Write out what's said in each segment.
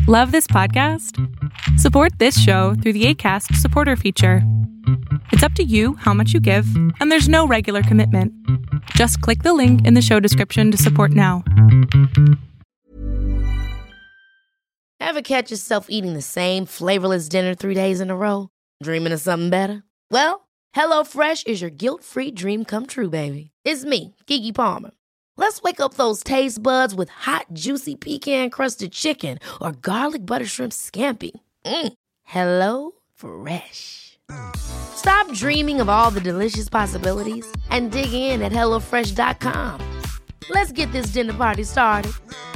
Love this podcast? Support this show through the Acast supporter feature. It's up to you how much you give, and there's no regular commitment. Just click the link in the show description to support now. Ever catch yourself eating the same flavorless dinner 3 days in a row? Dreaming of something better? Well, HelloFresh is your guilt-free dream come true, baby. It's me, Keke Palmer. Let's wake up those taste buds with hot, juicy pecan-crusted chicken or garlic butter shrimp scampi. Hello Fresh. Stop dreaming of all the delicious possibilities and dig in at HelloFresh.com. Let's get this dinner party started.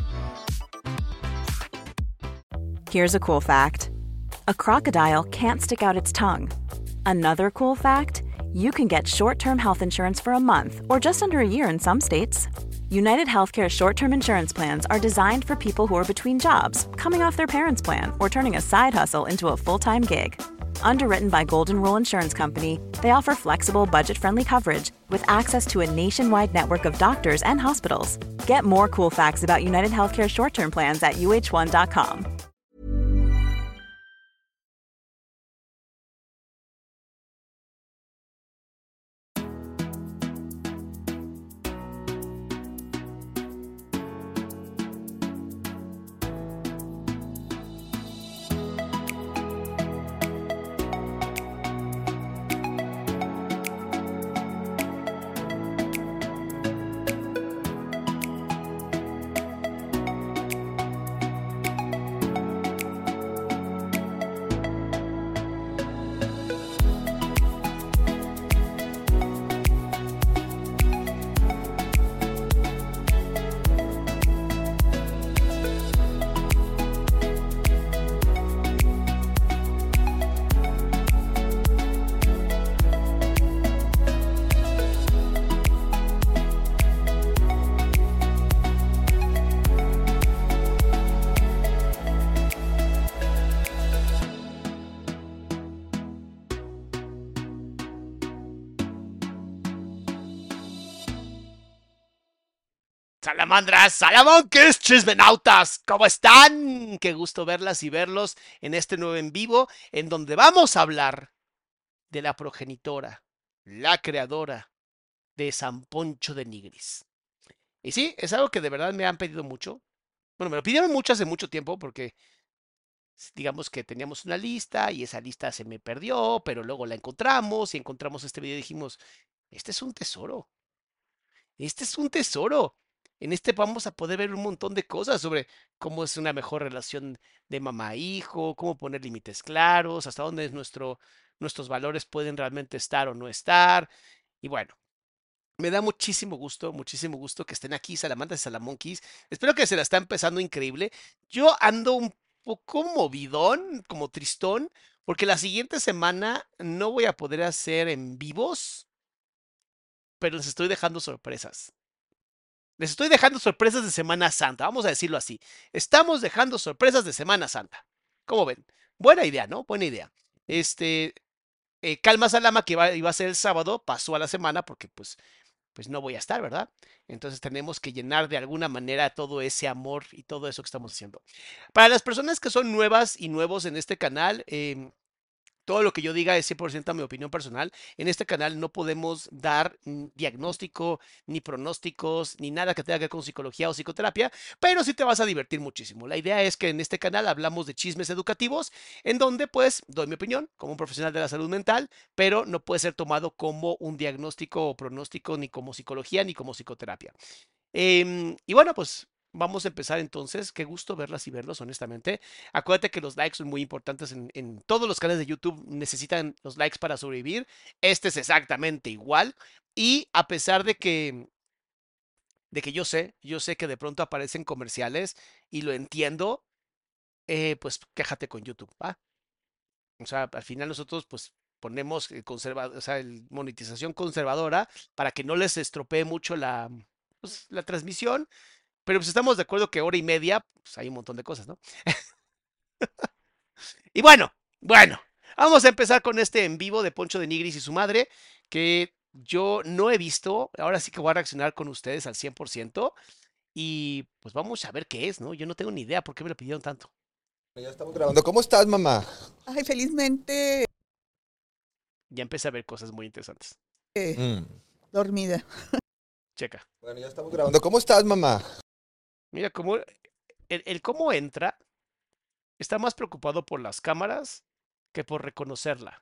Here's a cool fact. A crocodile can't stick out its tongue. Another cool fact, you can get short-term health insurance for a month or just under a year in some states. United Healthcare short-term insurance plans are designed for people who are between jobs, coming off their parents' plan, or turning a side hustle into a full-time gig. Underwritten by Golden Rule Insurance Company, they offer flexible, budget-friendly coverage with access to a nationwide network of doctors and hospitals. Get more cool facts about United Healthcare short-term plans at uh1.com. Salamandras, salamonques, chismenautas, ¿cómo están? Qué gusto verlas y verlos en este nuevo en vivo, en donde vamos a hablar de la progenitora, la creadora de San Poncho de Nigris. Y sí, es algo que de verdad me han pedido mucho. Bueno, me lo pidieron mucho hace mucho tiempo porque digamos que teníamos una lista y esa lista se me perdió, pero luego la encontramos y encontramos este video y dijimos, este es un tesoro. Este es un tesoro. En este vamos a poder ver un montón de cosas sobre cómo es una mejor relación de mamá-hijo, cómo poner límites claros, hasta dónde es nuestros valores pueden realmente estar o no estar. Y bueno, me da muchísimo gusto que estén aquí, Salamandras y Salamonquis. Espero que se la está empezando increíble. Yo ando un poco movidón, como tristón, porque la siguiente semana no voy a poder hacer en vivos, pero les estoy dejando sorpresas. Les estoy dejando sorpresas de Semana Santa, vamos a decirlo así. Estamos dejando sorpresas de Semana Santa. ¿Cómo ven? Buena idea, ¿no? Buena idea. Calma Salama, que iba a ser el sábado, pasó a la semana porque pues no voy a estar, ¿verdad? Entonces tenemos que llenar de alguna manera todo ese amor y todo eso que estamos haciendo. Para las personas que son nuevas y nuevos en este canal, todo lo que yo diga es 100% mi opinión personal. En este canal no podemos dar diagnóstico, ni pronósticos, ni nada que tenga que ver con psicología o psicoterapia, pero sí te vas a divertir muchísimo. La idea es que en este canal hablamos de chismes educativos, en donde pues doy mi opinión como un profesional de la salud mental, pero no puede ser tomado como un diagnóstico o pronóstico, ni como psicología, ni como psicoterapia. Y bueno, pues vamos a empezar entonces. Qué gusto verlas y verlos, honestamente. Acuérdate que los likes son muy importantes en todos los canales de YouTube. Necesitan los likes para sobrevivir. Este es exactamente igual. Y a pesar de que yo sé que de pronto aparecen comerciales y lo entiendo, pues quéjate con YouTube, ¿va? O sea, al final nosotros pues ponemos monetización conservadora para que no les estropee mucho la transmisión. Pero pues estamos de acuerdo que hora y media, pues hay un montón de cosas, ¿no? Y bueno, vamos a empezar con este en vivo de Poncho de Nigris y su madre, que yo no he visto. Ahora sí que voy a reaccionar con ustedes al 100%. Y pues vamos a ver qué es, ¿no? Yo no tengo ni idea por qué me lo pidieron tanto. Ya estamos grabando. ¿Cómo estás, mamá? Ay, felizmente Ya empecé a ver cosas muy interesantes. Mm. dormida. Checa. Bueno, ya estamos grabando. ¿Cómo estás, mamá? Mira cómo el cómo entra está más preocupado por las cámaras que por reconocerla.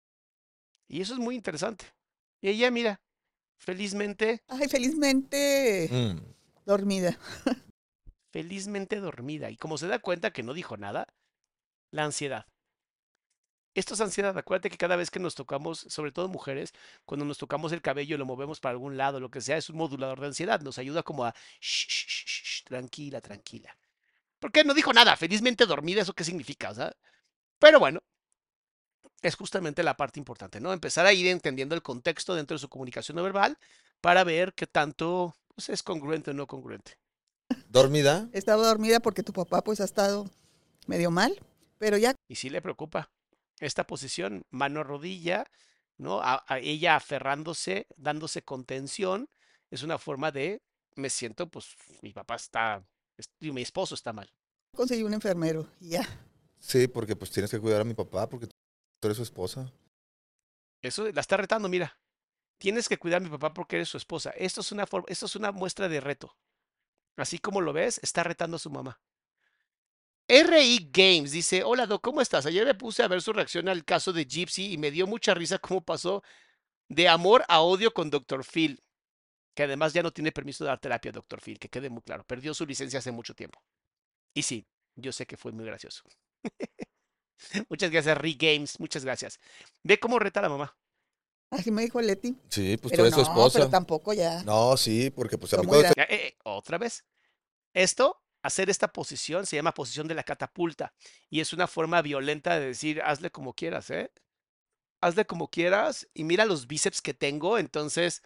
Y eso es muy interesante. Y ella, mira, felizmente, Ay, felizmente Mm. dormida. felizmente dormida. Y como se da cuenta que no dijo nada, la ansiedad. Esto es ansiedad. Acuérdate que cada vez que nos tocamos, sobre todo mujeres, cuando nos tocamos el cabello y lo movemos para algún lado, lo que sea, es un modulador de ansiedad. Nos ayuda como a, "Shh, shh, shh, shh, shh, tranquila, tranquila. ¿Por qué no dijo nada? Felizmente dormida, ¿eso qué significa? O sea, pero bueno, es justamente la parte importante, ¿no? Empezar a ir entendiendo el contexto dentro de su comunicación no verbal para ver qué tanto pues, es congruente o no congruente. ¿Dormida? Estaba dormida porque tu papá pues ha estado medio mal, pero ya Y sí le preocupa. Esta posición, mano a rodilla, ¿no? A ella aferrándose, dándose contención, es una forma de, me siento, pues, mi papá está, mi esposo está mal. conseguí un enfermero y ya. Sí, porque pues tienes que cuidar a mi papá porque tú eres su esposa. Eso la está retando, mira. Tienes que cuidar a mi papá porque eres su esposa. Esto es una muestra de reto. Así como lo ves, está retando a su mamá. RI Games dice, hola Doc, ¿cómo estás? Ayer me puse a ver su reacción al caso de Gypsy y me dio mucha risa cómo pasó de amor a odio con Dr. Phil, que además ya no tiene permiso de dar terapia, Dr. Phil, que quede muy claro. Perdió su licencia hace mucho tiempo. Y sí, yo sé que fue muy gracioso. Muchas gracias, RI Games, muchas gracias. Ve cómo reta a la mamá. Así me dijo Leti. Sí, pues tú Pero eres su no, pero esposa. tampoco ya. No, sí, porque pues a mí Fue muy cuando grande. Otra vez. Esto, hacer esta posición, se llama posición de la catapulta. Y es una forma violenta de decir, hazle como quieras, ¿eh? Hazle como quieras y mira los bíceps que tengo. Entonces,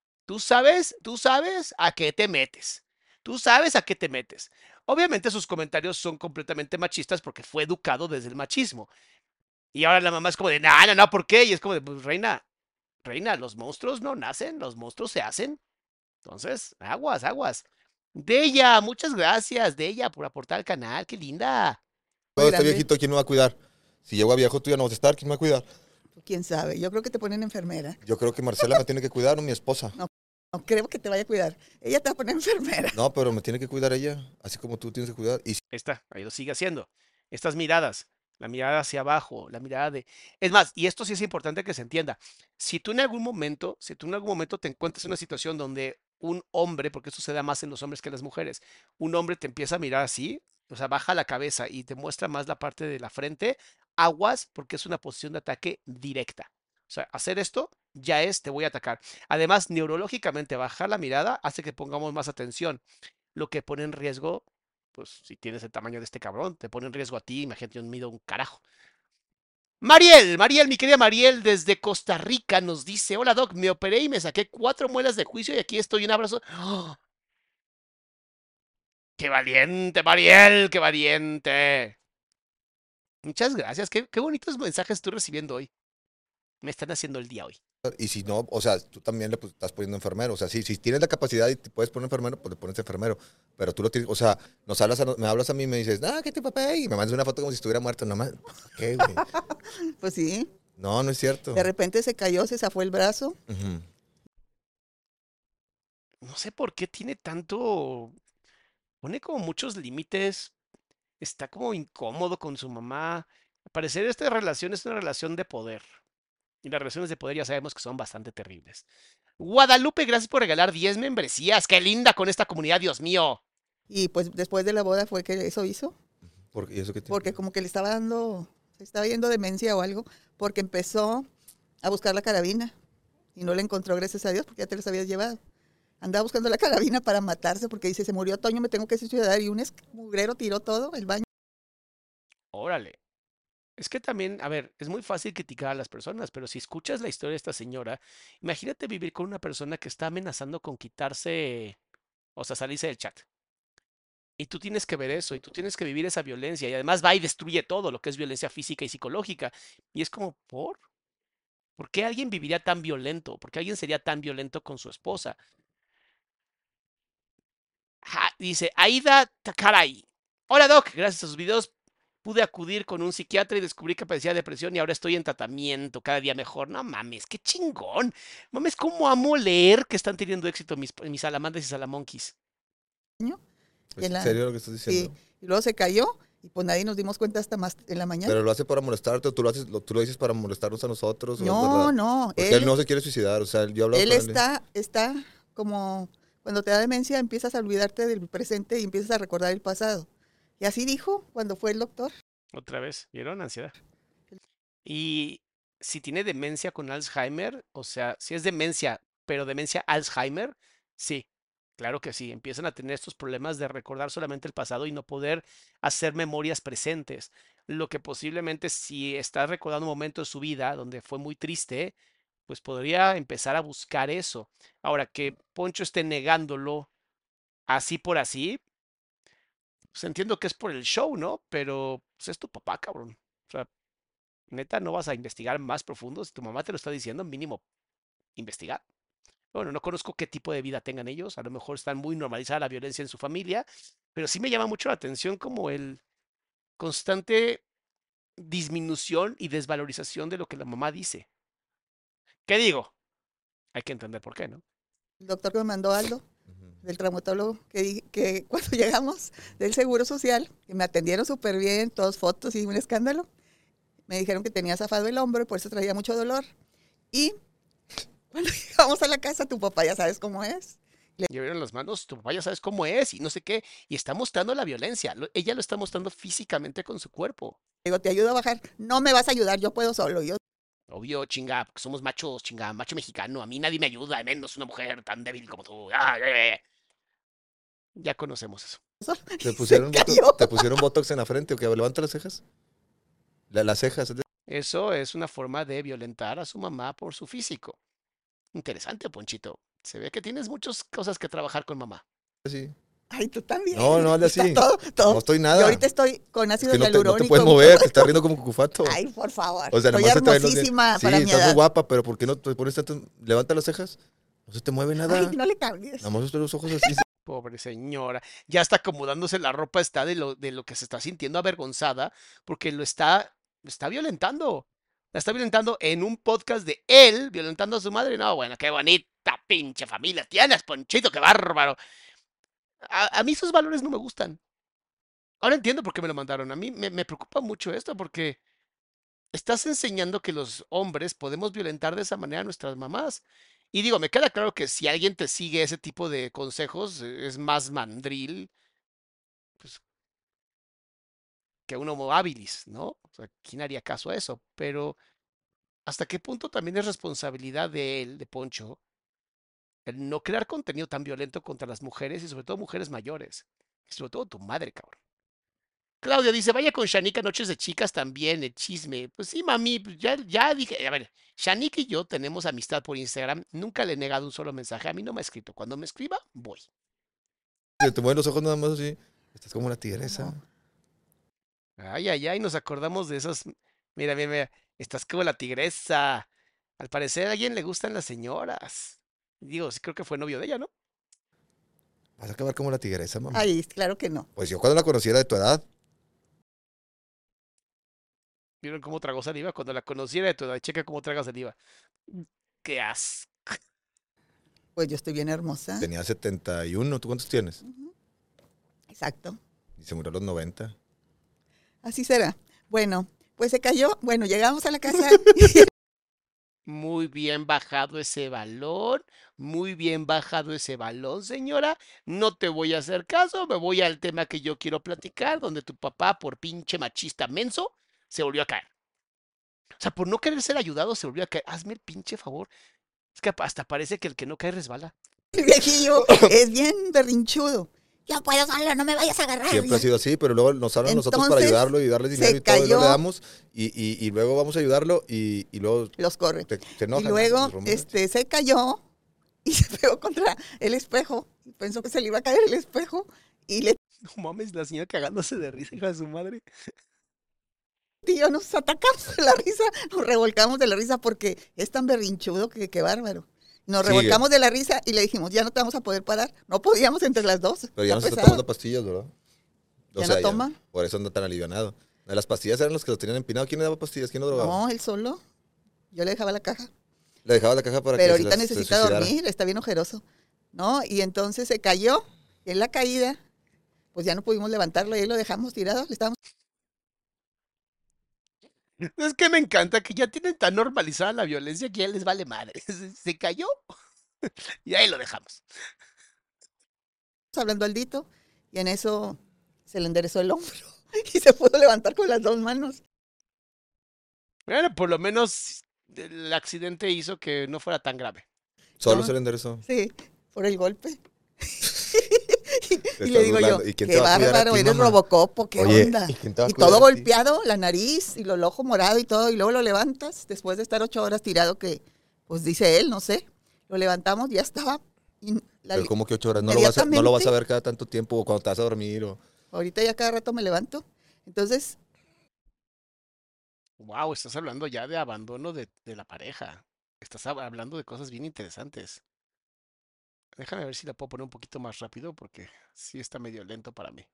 tú sabes a qué te metes. Tú sabes a qué te metes. Obviamente sus comentarios son completamente machistas porque fue educado desde el machismo. Y ahora la mamá es como de, no, no, no, ¿por qué? Y es como de, pues reina, reina, los monstruos no nacen, los monstruos se hacen. Entonces, aguas, aguas. Deya, muchas gracias, Deya, por aportar al canal, qué linda. Muy esté grande. viejito, ¿quién me va a cuidar? Si llego a viejo, tú ya no vas a estar, ¿quién me va a cuidar? Quién sabe. Yo creo que te ponen enfermera. Yo creo que Marcela me tiene que cuidar, no mi esposa. No, no creo que te vaya a cuidar. Ella te va a poner enfermera. No, pero me tiene que cuidar ella, así como tú tienes que cuidar. Y Ahí lo sigue haciendo. Estas miradas, la mirada hacia abajo, la mirada de... Es más, y esto sí es importante que se entienda. Si tú en algún momento te encuentras en una situación donde un hombre, porque esto se da más en los hombres que en las mujeres, un hombre te empieza a mirar así, o sea, baja la cabeza y te muestra más la parte de la frente, aguas porque es una posición de ataque directa. O sea, hacer esto ya es, te voy a atacar. Además, neurológicamente, bajar la mirada hace que pongamos más atención, lo que pone en riesgo, pues si tienes el tamaño de este cabrón, te pone en riesgo a ti, imagínate, yo mido un carajo. Mariel, mi querida Mariel, desde Costa Rica nos dice, hola Doc, me operé y me saqué 4 muelas de juicio y aquí estoy, un abrazo. ¡Oh! ¡Qué valiente, Mariel! ¡Qué valiente! Muchas gracias, qué bonitos mensajes estoy recibiendo hoy. Me están haciendo el día hoy. y si no, o sea, tú también le pues, estás poniendo enfermero. O sea, si tienes la capacidad y te puedes poner enfermero, pues le pones enfermero. Pero tú lo tienes, o sea, me hablas a mí y me dices, que te papá, y me mandas una foto como si estuviera muerto. No más, ¿qué, güey? Pues sí. No, no es cierto. De repente se cayó, se zafó el brazo. Ujú. No sé por qué tiene tanto... Pone como muchos límites. Está como incómodo con su mamá. Al parecer esta relación es una relación de poder. Y las relaciones de poder ya sabemos que son bastante terribles. Guadalupe, gracias por regalar 10 membresías. ¡Qué linda con esta comunidad, Dios mío! Y pues después de la boda fue que eso hizo. ¿Y eso qué tiene? Porque como que le estaba dando, se estaba yendo demencia o algo. Porque empezó a buscar la carabina. Y no la encontró, gracias a Dios, porque ya te los habías llevado. Andaba buscando la carabina para matarse porque dice, se murió Toño, me tengo que suicidar. Y un mugrero tiró todo, el baño. Órale. Es que también, a ver, es muy fácil criticar a las personas, pero si escuchas la historia de esta señora, imagínate vivir con una persona que está amenazando con quitarse, o sea, salirse del chat. Y tú tienes que ver eso, y tú tienes que vivir esa violencia, y además va y destruye todo lo que es violencia física y psicológica. Y es como, ¿por qué alguien viviría tan violento? ¿Por qué alguien sería tan violento con su esposa? Dice Aida Takaray. Hola Doc, gracias a sus videos Pude acudir con un psiquiatra y descubrí que padecía depresión y ahora estoy en tratamiento, cada día mejor. No mames, qué chingón. Mames, cómo amo leer que están teniendo éxito mis salamandras y salamonquis. ¿Es en la- serio lo que estás Sí, diciendo? y luego se cayó y pues nadie nos dimos cuenta hasta más en la mañana. Pero lo hace para molestarte, o tú lo dices para molestarnos a nosotros. ¿O es No, verdad? no, Porque él no se quiere suicidar, o sea, yo hablaba él con él. está como cuando te da demencia empiezas a olvidarte del presente y empiezas a recordar el pasado. Y así dijo cuando fue el doctor. Otra vez, ¿vieron? Ansiedad. Y si tiene demencia con Alzheimer, o sea, si es demencia, pero demencia Alzheimer, sí, claro que sí. Empiezan a tener estos problemas de recordar solamente el pasado y no poder hacer memorias presentes. Lo que posiblemente si está recordando un momento de su vida donde fue muy triste, pues podría empezar a buscar eso. Ahora, que Poncho esté negándolo así por así, pues entiendo que es por el show, ¿no? Pero pues, es tu papá, cabrón. O sea, neta, no vas a investigar más profundo. Si tu mamá te lo está diciendo, mínimo investigar. Bueno, no conozco qué tipo de vida tengan ellos. A lo mejor están muy normalizada la violencia en su familia, pero sí me llama mucho la atención como el constante disminución y desvalorización de lo que la mamá dice. ¿Qué digo? Hay que entender por qué, ¿no? El doctor que me mandó Aldo, Ujú. del traumatólogo, que cuando llegamos del Seguro Social, que me atendieron súper bien, todas fotos y un escándalo, me dijeron que tenía zafado el hombro y por eso traía mucho dolor. Y cuando llegamos a la casa, tu papá ya sabes cómo es. Ya vieron las manos, tu papá ya sabes cómo es y no sé qué, y está mostrando la violencia. Ella lo está mostrando físicamente con su cuerpo. Digo, te ayudo a bajar. No me vas a ayudar, yo puedo solo. Yo Obvio, chinga, porque somos machos, chinga, macho mexicano. A mí nadie me ayuda, menos una mujer tan débil como tú. Ya conocemos eso. solo. ¿Te Y pusieron, se botox, cayó. ¿Te pusieron botox en la frente o qué? ¿Levanta las cejas? Las cejas. Eso es una forma de violentar a su mamá por su físico. Interesante, Ponchito. Se ve que tienes muchas cosas que trabajar con mamá. Así. Ay, tú también. No, no, hazle Está así. todo. No estoy Yo nada. ahorita estoy con Es ácido que no te hialurónico. puedes mover, te estás riendo como cucufato. Ay, por favor. O sea, estoy nomás se te ven los hermosísima dientes. para Sí, mi estás muy edad. guapa, pero ¿por qué no te pones tanto? Levanta las cejas. No se te mueve nada. Ay, no le cambies. Nada más usted los ojos así. Pobre señora. Ya está acomodándose la ropa, está de lo que se está sintiendo avergonzada, porque lo está violentando. La está violentando en un podcast de él, violentando a su madre. No, bueno, qué bonita pinche familia tienes, Ponchito, qué bárbaro. A mí sus valores no me gustan. Ahora entiendo por qué me lo mandaron. A mí me preocupa mucho esto porque estás enseñando que los hombres podemos violentar de esa manera a nuestras mamás. Y digo, me queda claro que si alguien te sigue ese tipo de consejos, es más mandril pues, que un homo habilis, ¿no? O sea, ¿quién haría caso a eso? Pero ¿hasta qué punto también es responsabilidad de él, de Poncho, el no crear contenido tan violento contra las mujeres y sobre todo mujeres mayores? Y sobre todo tu madre, cabrón. Claudia dice, vaya con Shanika Noches de Chicas también, el chisme. Pues sí, mami, pues ya dije, a ver, Shanika y yo tenemos amistad por Instagram, nunca le he negado un solo mensaje, a mí no me ha escrito, cuando me escriba, voy. Se te mueven los ojos nada más así. Estás como una tigresa. Ay, ay, ay, nos acordamos de esas, mira, mira, mira, estás como la tigresa. Al parecer a alguien le gustan las señoras. Digo, sí creo que fue novio de ella, ¿no? Vas a acabar como la tigresa, mamá. Ay, claro que no. Pues yo cuando la conociera de tu edad. ¿Vieron cómo tragó saliva? Cuando la conociera de tu edad, checa cómo traga saliva. Qué asco. Pues yo estoy bien hermosa. Tenía 71. ¿Tú cuántos tienes? Exacto. Y se murió a los 90. Así será. Bueno, pues se cayó. Bueno, llegamos a la casa. Muy bien bajado ese balón, muy bien bajado ese balón, señora. No te voy a hacer caso, me voy al tema que yo quiero platicar, donde tu papá, por pinche machista menso, se volvió a caer. O sea, por no querer ser ayudado, se volvió a caer. Hazme el pinche favor. Es que hasta parece que el que no cae resbala. El viejillo es bien berrinchudo. Yo puedo solo, no me vayas a agarrar. Siempre ha sido así, pero luego nos hablan nosotros para Entonces, ayudarlo y darle dinero se y todo, y no le cayó. damos, y luego vamos a ayudarlo, y luego Los corre. se enojan. Y luego nos rumores. se cayó y se pegó contra el espejo. Y pensó que se le iba a caer el espejo. Y le No mames, la señora cagándose de risa, hija de su madre. tío, nos atacamos de la risa, nos revolcamos de la risa porque es tan berrinchudo que qué bárbaro. Nos Sigue. revolcamos de la risa y le dijimos, ya no te vamos a poder parar. No podíamos entre las dos. Pero ya no se está pesado. tomando pastillas, ¿verdad? ¿Ya no toma? por eso anda tan alivianado. Las pastillas eran los que lo tenían empinado. ¿Quién le daba pastillas? ¿Quién lo drogaba? No, él solo. Yo le dejaba la caja. Le dejaba la caja para Pero que ahorita se necesita suicidara. dormir, está bien ojeroso, ¿no? Y entonces se cayó, y en la caída, pues ya no pudimos levantarlo, y ahí lo dejamos tirado, le estábamos... Es que me encanta que ya tienen tan normalizada la violencia que ya les vale madre. Se cayó y ahí lo dejamos. hablando Aldito, y en eso se le enderezó el hombro, y se pudo levantar con las 2 manos. Bueno, por lo menos el accidente hizo que no fuera tan grave. Solo No. se le enderezó. Sí, por el golpe. Te Y le estás digo yo, burlando. ¿Y quién te qué va a cuidar a bárbaro, ti, eres mamá? Robocopo, qué Oye, onda. ¿y quién te va a Y cuidar todo a ti? golpeado, la nariz y el ojo morado y todo, y luego lo levantas después de estar 8 horas tirado, que pues dice él, no sé. Lo levantamos, ya estaba. Y Pero ¿cómo que 8 horas? No lo vas a inmediatamente. ver cada tanto tiempo o cuando te vas a dormir. Ahorita ya cada rato me levanto. Entonces, Wow, estás hablando ya de abandono de la pareja. Estás hablando de cosas bien interesantes. Déjame ver si la puedo poner un poquito más rápido porque sí está medio lento para mí.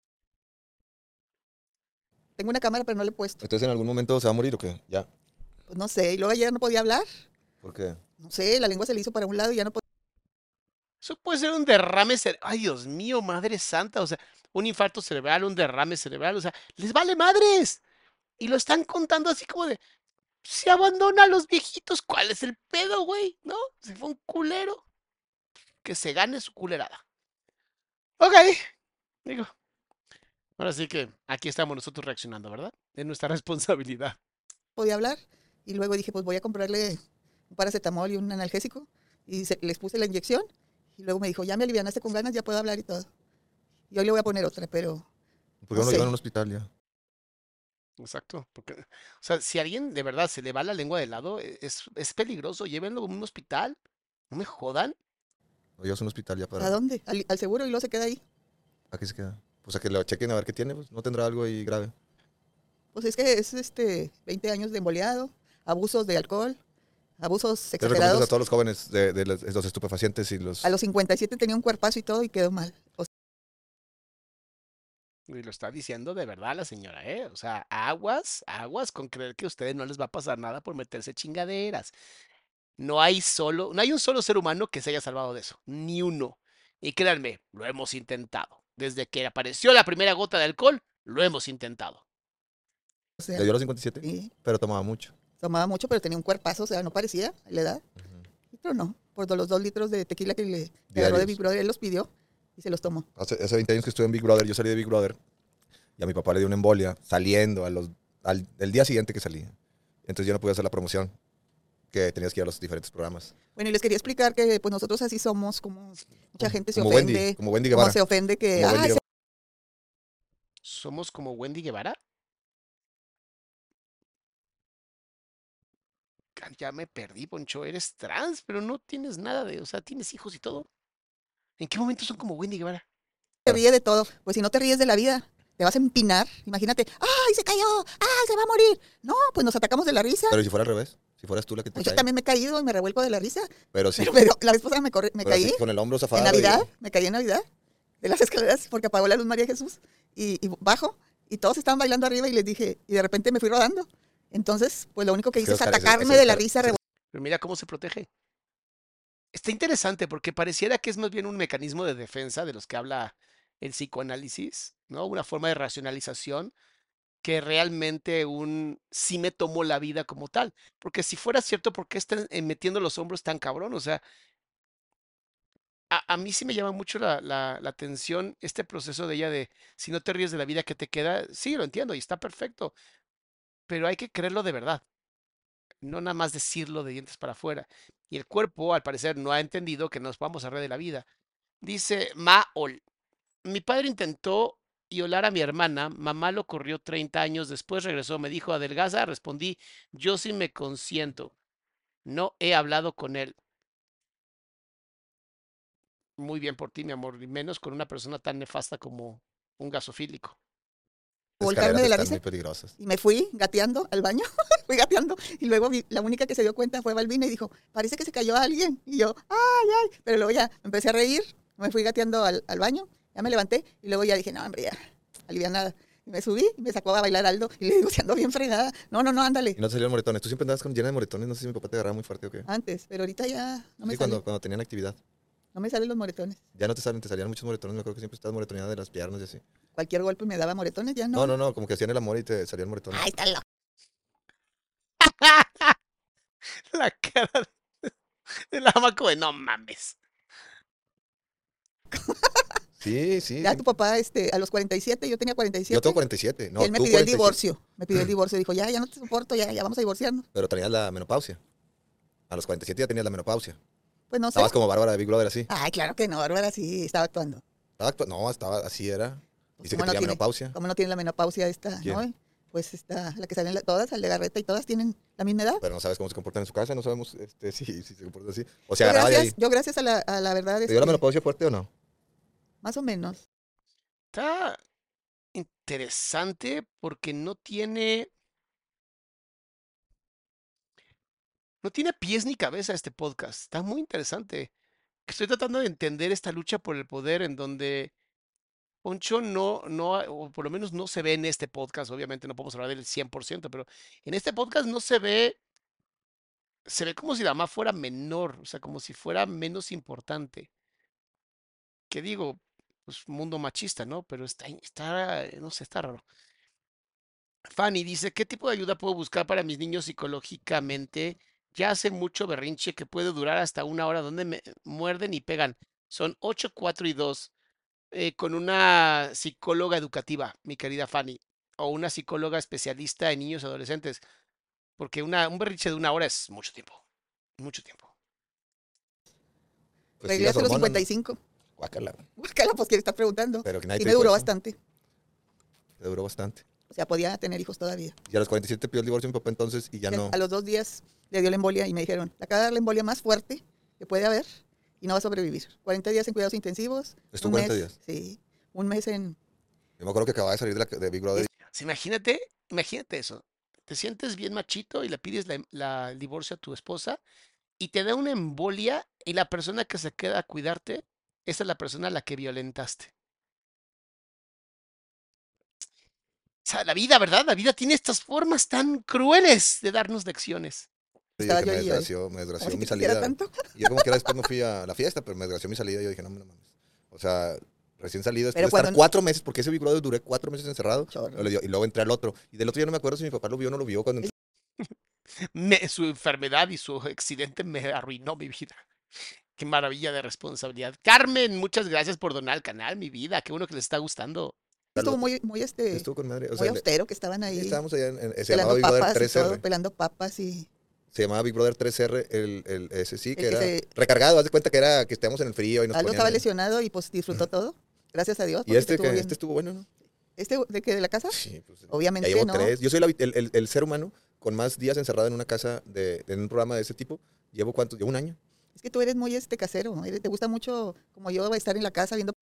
tengo una cámara, pero no le he puesto. Entonces, ¿en algún momento se va a morir o qué? Ya. Pues no sé. Y luego ayer no podía hablar. ¿Por qué? No sé, la lengua se le hizo para un lado y ya no podía. Eso puede ser un derrame cerebral. Ay, Dios mío, madre santa. O sea, un infarto cerebral, un derrame cerebral. O sea, les vale madres. Y lo están contando así como de, se abandona a los viejitos. ¿Cuál es el pedo, güey? ¿No? Si fue un culero, que se gane su culerada. Ok, digo. Ahora sí que aquí estamos nosotros reaccionando, ¿verdad? Es nuestra responsabilidad. podía hablar. Y luego dije, pues voy a comprarle un paracetamol y un analgésico. Y les puse la inyección. Y luego me dijo, ya me alivianaste con ganas, ya puedo hablar y todo. Y hoy le voy a poner otra, pero ¿Por qué No no lo sé. llevan a un hospital ya? Exacto. Porque, o sea, si a alguien de verdad se le va la lengua de lado, es peligroso. Llévenlo a un hospital. No me jodan. Lo llevas a un hospital ya ¿a para... dónde? Al seguro y luego se queda ahí. ¿A qué se queda? Pues a que lo chequen a ver qué tiene, pues no tendrá algo ahí grave. Pues es que es 20 años de emboleado, abusos de alcohol, abusos ¿Qué recomiendas a exagerados. todos los jóvenes de los estupefacientes y los... A los 57 tenía un cuerpazo y todo y quedó mal. O sea, Y lo está diciendo de verdad la señora, ¿eh? O sea, aguas, aguas con creer que a ustedes no les va a pasar nada por meterse chingaderas. No hay un solo ser humano que se haya salvado de eso. Ni uno. Y créanme, lo hemos intentado. Desde que apareció la primera gota de alcohol, lo hemos intentado. ¿Le dio a los 57? sí, Pero tomaba mucho. tomaba mucho, pero tenía un cuerpazo, o sea, no parecía a la edad. Pero no, por los 2 litros de tequila que le agarró de Diarios. Big Brother, él los pidió y se los tomó. Hace 20 años que estuve en Big Brother, yo salí de Big Brother y a mi papá le dio una embolia saliendo el día siguiente que salí. Entonces yo no pude hacer la promoción, que tenías que ir a los diferentes programas. Bueno, y les quería explicar que pues nosotros así somos, como mucha gente se Como ofende. Como Wendy Como Guevara. se ofende que, Como Wendy "Ay, Guevara. ¿Somos como Wendy Guevara? Ya me perdí, Poncho. Eres trans, pero no tienes nada de... O sea, tienes hijos y todo. ¿En qué momento son como Wendy Guevara? se ríe de todo. Pues si no te ríes de la vida, te vas a empinar. Imagínate, ¡ay, se cayó! ¡Ay, se va a morir! No, pues nos atacamos de la risa. Pero si fuera al revés, si fueras tú la que te Pues yo cae. también me he caído y me revuelco de la risa. Pero sí, Pero la vez pasada me pero caí así con el hombro zafado. en Navidad, me caí en Navidad de las escaleras porque apagó la luz María Jesús y bajo y todos estaban bailando arriba y les dije, y de repente me fui rodando. Entonces, pues lo único que hice es Oscar, atacarme de la risa. Pero mira cómo se protege. Está interesante porque pareciera que es más bien un mecanismo de defensa de los que habla el psicoanálisis, ¿no? Una forma de racionalización que realmente sí me tomó la vida como tal. Porque si fuera cierto, ¿por qué están metiendo los hombros tan cabrón? O sea, a mí sí me llama mucho la atención este proceso de ella de si no te ríes de la vida que te queda. Sí, lo entiendo y está perfecto, pero hay que creerlo de verdad. No nada más decirlo de dientes para afuera. Y el cuerpo, al parecer, no ha entendido que nos vamos a reír de la vida. Dice Maol, mi padre intentó violar a mi hermana, mamá lo corrió 30 años, después regresó, me dijo adelgaza, respondí, yo sí me consiento, no he hablado con él. Muy bien por ti, mi amor, y menos con una persona tan nefasta como un gasofílico. Volcarme de la Están risa muy peligrosas. y me fui gateando al baño, fui gateando y luego la única que se dio cuenta fue Balbina y dijo, parece que se cayó alguien. Y yo, ay, ay, pero luego ya me empecé a reír, me fui gateando al baño, ya me levanté y luego ya dije, no, hombre, ya, alivianada. Y me subí y me sacó a bailar Aldo. Y le digo, si ando bien fregada. No, ándale. Y no te salían moretones. Tú siempre andabas llena de moretones. No sé si mi papá te agarraba muy fuerte o qué. Antes, pero ahorita ya no me Sí, salen. cuando tenían actividad. No me salen los moretones. Ya no te salen, te salían muchos moretones. Me acuerdo que siempre estabas moretoneada de las piernas y así. Cualquier golpe me daba moretones, ya no. No, como que hacían el amor y te salían moretones. Ay, está loco. La cara de la Maco de no mames. Sí. Ya tu papá, a los 47, yo tenía 47. Yo tengo 47. No, y él me tú pidió el 47. divorcio. Me pidió el divorcio. Dijo, ya no te soporto, ya vamos a divorciarnos. Pero tenías la menopausia. A los 47 ya tenías la menopausia. Pues no sé. Estabas como Bárbara de Big Brother así. Ay, claro que no, Bárbara sí estaba actuando. No, estaba así era. Dice que ¿Cómo no tenía tiene? menopausia. ¿Cómo no tiene la menopausia esta? ¿Quién? ¿No? Pues la que salen todas, Aldegarreta y todas tienen la misma edad. Pero no sabes cómo se comportan en su casa, no sabemos si se comportan así. O se agarraba de ahí. Yo gracias a la verdad. ¿Te dio la menopausia fuerte o no? Más o menos. Está interesante porque no tiene pies ni cabeza este podcast. Está muy interesante. Estoy tratando de entender esta lucha por el poder en donde Poncho o por lo menos no se ve en este podcast. Obviamente no podemos hablar del 100%, pero en este podcast no se ve como si la mamá fuera menor, o sea, como si fuera menos importante. ¿Qué digo? Pues mundo machista, ¿no? Pero no sé, está raro. Fanny dice, ¿qué tipo de ayuda puedo buscar para mis niños psicológicamente? Ya hacen mucho berrinche que puede durar hasta 1 hora donde me muerden y pegan. Son 8, 4 y 2. Con una psicóloga educativa, mi querida Fanny, o una psicóloga especialista en niños y adolescentes, porque un berrinche de 1 hora es mucho tiempo, mucho tiempo. Pues sí, Reglé las hasta los hormonas. 55. Guácala. Búscala, pues quién está preguntando. Pero que nadie Sí te me dijo duró eso. bastante. Te duró bastante. O sea, podía tener hijos todavía. Y a los 47 te pidió el divorcio mi papá entonces y ya no. A los 2 días le dio la embolia y me dijeron, le acaba de dar la embolia más fuerte que puede haber y no va a sobrevivir. 40 días en cuidados intensivos. ¿Estuvo un 40 mes, días? Sí, un mes en... Yo me acuerdo que acababa de salir de Big Brother. Sí, imagínate eso. Te sientes bien machito y le pides el divorcio a tu esposa y te da una embolia y la persona que se queda a cuidarte, esa es la persona a la que violentaste. O sea, la vida, ¿verdad? La vida tiene estas formas tan crueles de darnos lecciones. Y Estaba dije, yo me ahí, desgració como si mi te quisiera salida. tanto. Y yo como que después me fui a la fiesta, pero me desgració mi salida y yo dije, no mames. O sea, recién salido, después Pero de estar cuando- 4 meses, porque ese Big Brother duré 4 meses encerrado. Chorro. Y luego entré al otro. Y del otro ya no me acuerdo si mi papá lo vio o no lo vio cuando entré. Su enfermedad y su accidente me arruinó mi vida. Qué maravilla de responsabilidad. Carmen, muchas gracias por donar al canal, mi vida. Qué bueno que les está gustando. Estuvo muy Estuvo con madre. O muy sea, austero que estaban ahí estábamos allá se llamaba pelando Big Brother papas y 3R. todo, pelando papas y... Se llamaba Big Brother 3R, ese sí, El que que era se- recargado. Haz de cuenta que era que estábamos en el frío y nos Aldo ponían estaba ahí. lesionado y pues disfrutó todo. Gracias a Dios. Y porque se estuvo bien. este estuvo bueno, ¿no? ¿De la casa? Sí, pues, Obviamente ya llevo no. 3. Yo soy el ser humano con más días encerrado en una casa, en un programa de ese tipo. ¿Llevo cuánto? Llevo 1 año. Es que tú eres muy casero, ¿no? Te gusta mucho, como yo, estar en la casa viendo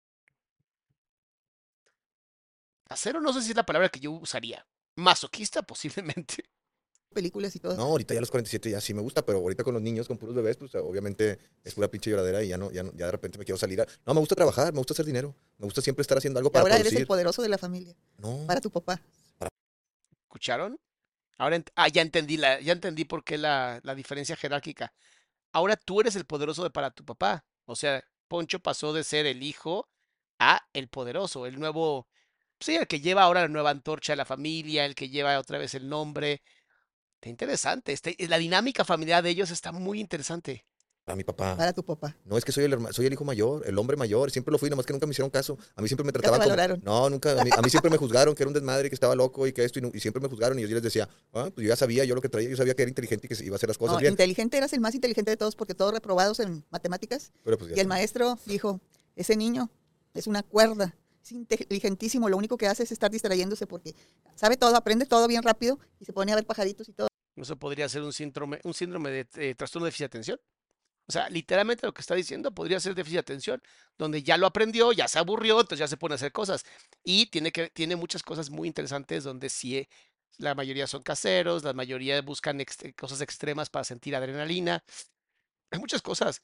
Casero no sé si es la palabra que yo usaría. Masoquista, posiblemente. películas y todo. No, ahorita ya a los 47 ya sí me gusta, pero ahorita con los niños, con puros bebés, pues obviamente es pura pinche lloradera y ya de repente me quiero salir. No, me gusta trabajar, me gusta hacer dinero. Me gusta siempre estar haciendo algo Y para ahora eres producir. el poderoso de la familia, No, para tu papá. ¿Escucharon? Ahora ya entendí por qué la diferencia jerárquica. Ahora tú eres el poderoso para tu papá. O sea, Poncho pasó de ser el hijo a el poderoso, el nuevo, sí, el que lleva ahora la nueva antorcha de la familia, el que lleva otra vez el nombre. Está interesante. La dinámica familiar de ellos está muy interesante. a mi papá. Para tu papá. No, es que soy el hijo mayor, el hombre mayor, siempre lo fui, nomás que nunca me hicieron caso. A mí siempre me te trataban como... valoraron. No, nunca, a mí siempre me juzgaron que era un desmadre, que estaba loco y que esto, y siempre me juzgaron y yo les decía, pues yo ya sabía yo lo que traía, yo sabía que era inteligente y que iba a hacer las cosas No, bien. inteligente, eras el más inteligente de todos porque todos reprobados en matemáticas. Pero pues ya Y el está. maestro dijo, ese niño es una cuerda, es inteligentísimo, lo único que hace es estar distrayéndose porque sabe todo, aprende todo bien rápido y se pone a ver pajaritos y todo. Eso podría ser un síndrome de trastorno de déficit de atención. O sea, literalmente lo que está diciendo podría ser déficit de atención, donde ya lo aprendió, ya se aburrió, entonces ya se pone a hacer cosas. Y tiene muchas cosas muy interesantes donde sí, la mayoría son caseros, la mayoría buscan cosas extremas para sentir adrenalina. Hay muchas cosas.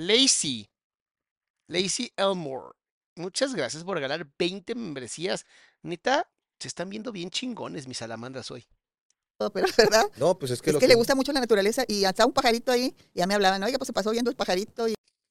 Lacey Elmore, muchas gracias por regalar 20 membresías. Neta, se están viendo bien chingones mis salamandras hoy. Pero ¿verdad? No, pues es que Es lo que que... le gusta mucho la naturaleza y hasta un pajarito ahí, y ya me hablaban, oiga, pues se pasó viendo el pajarito y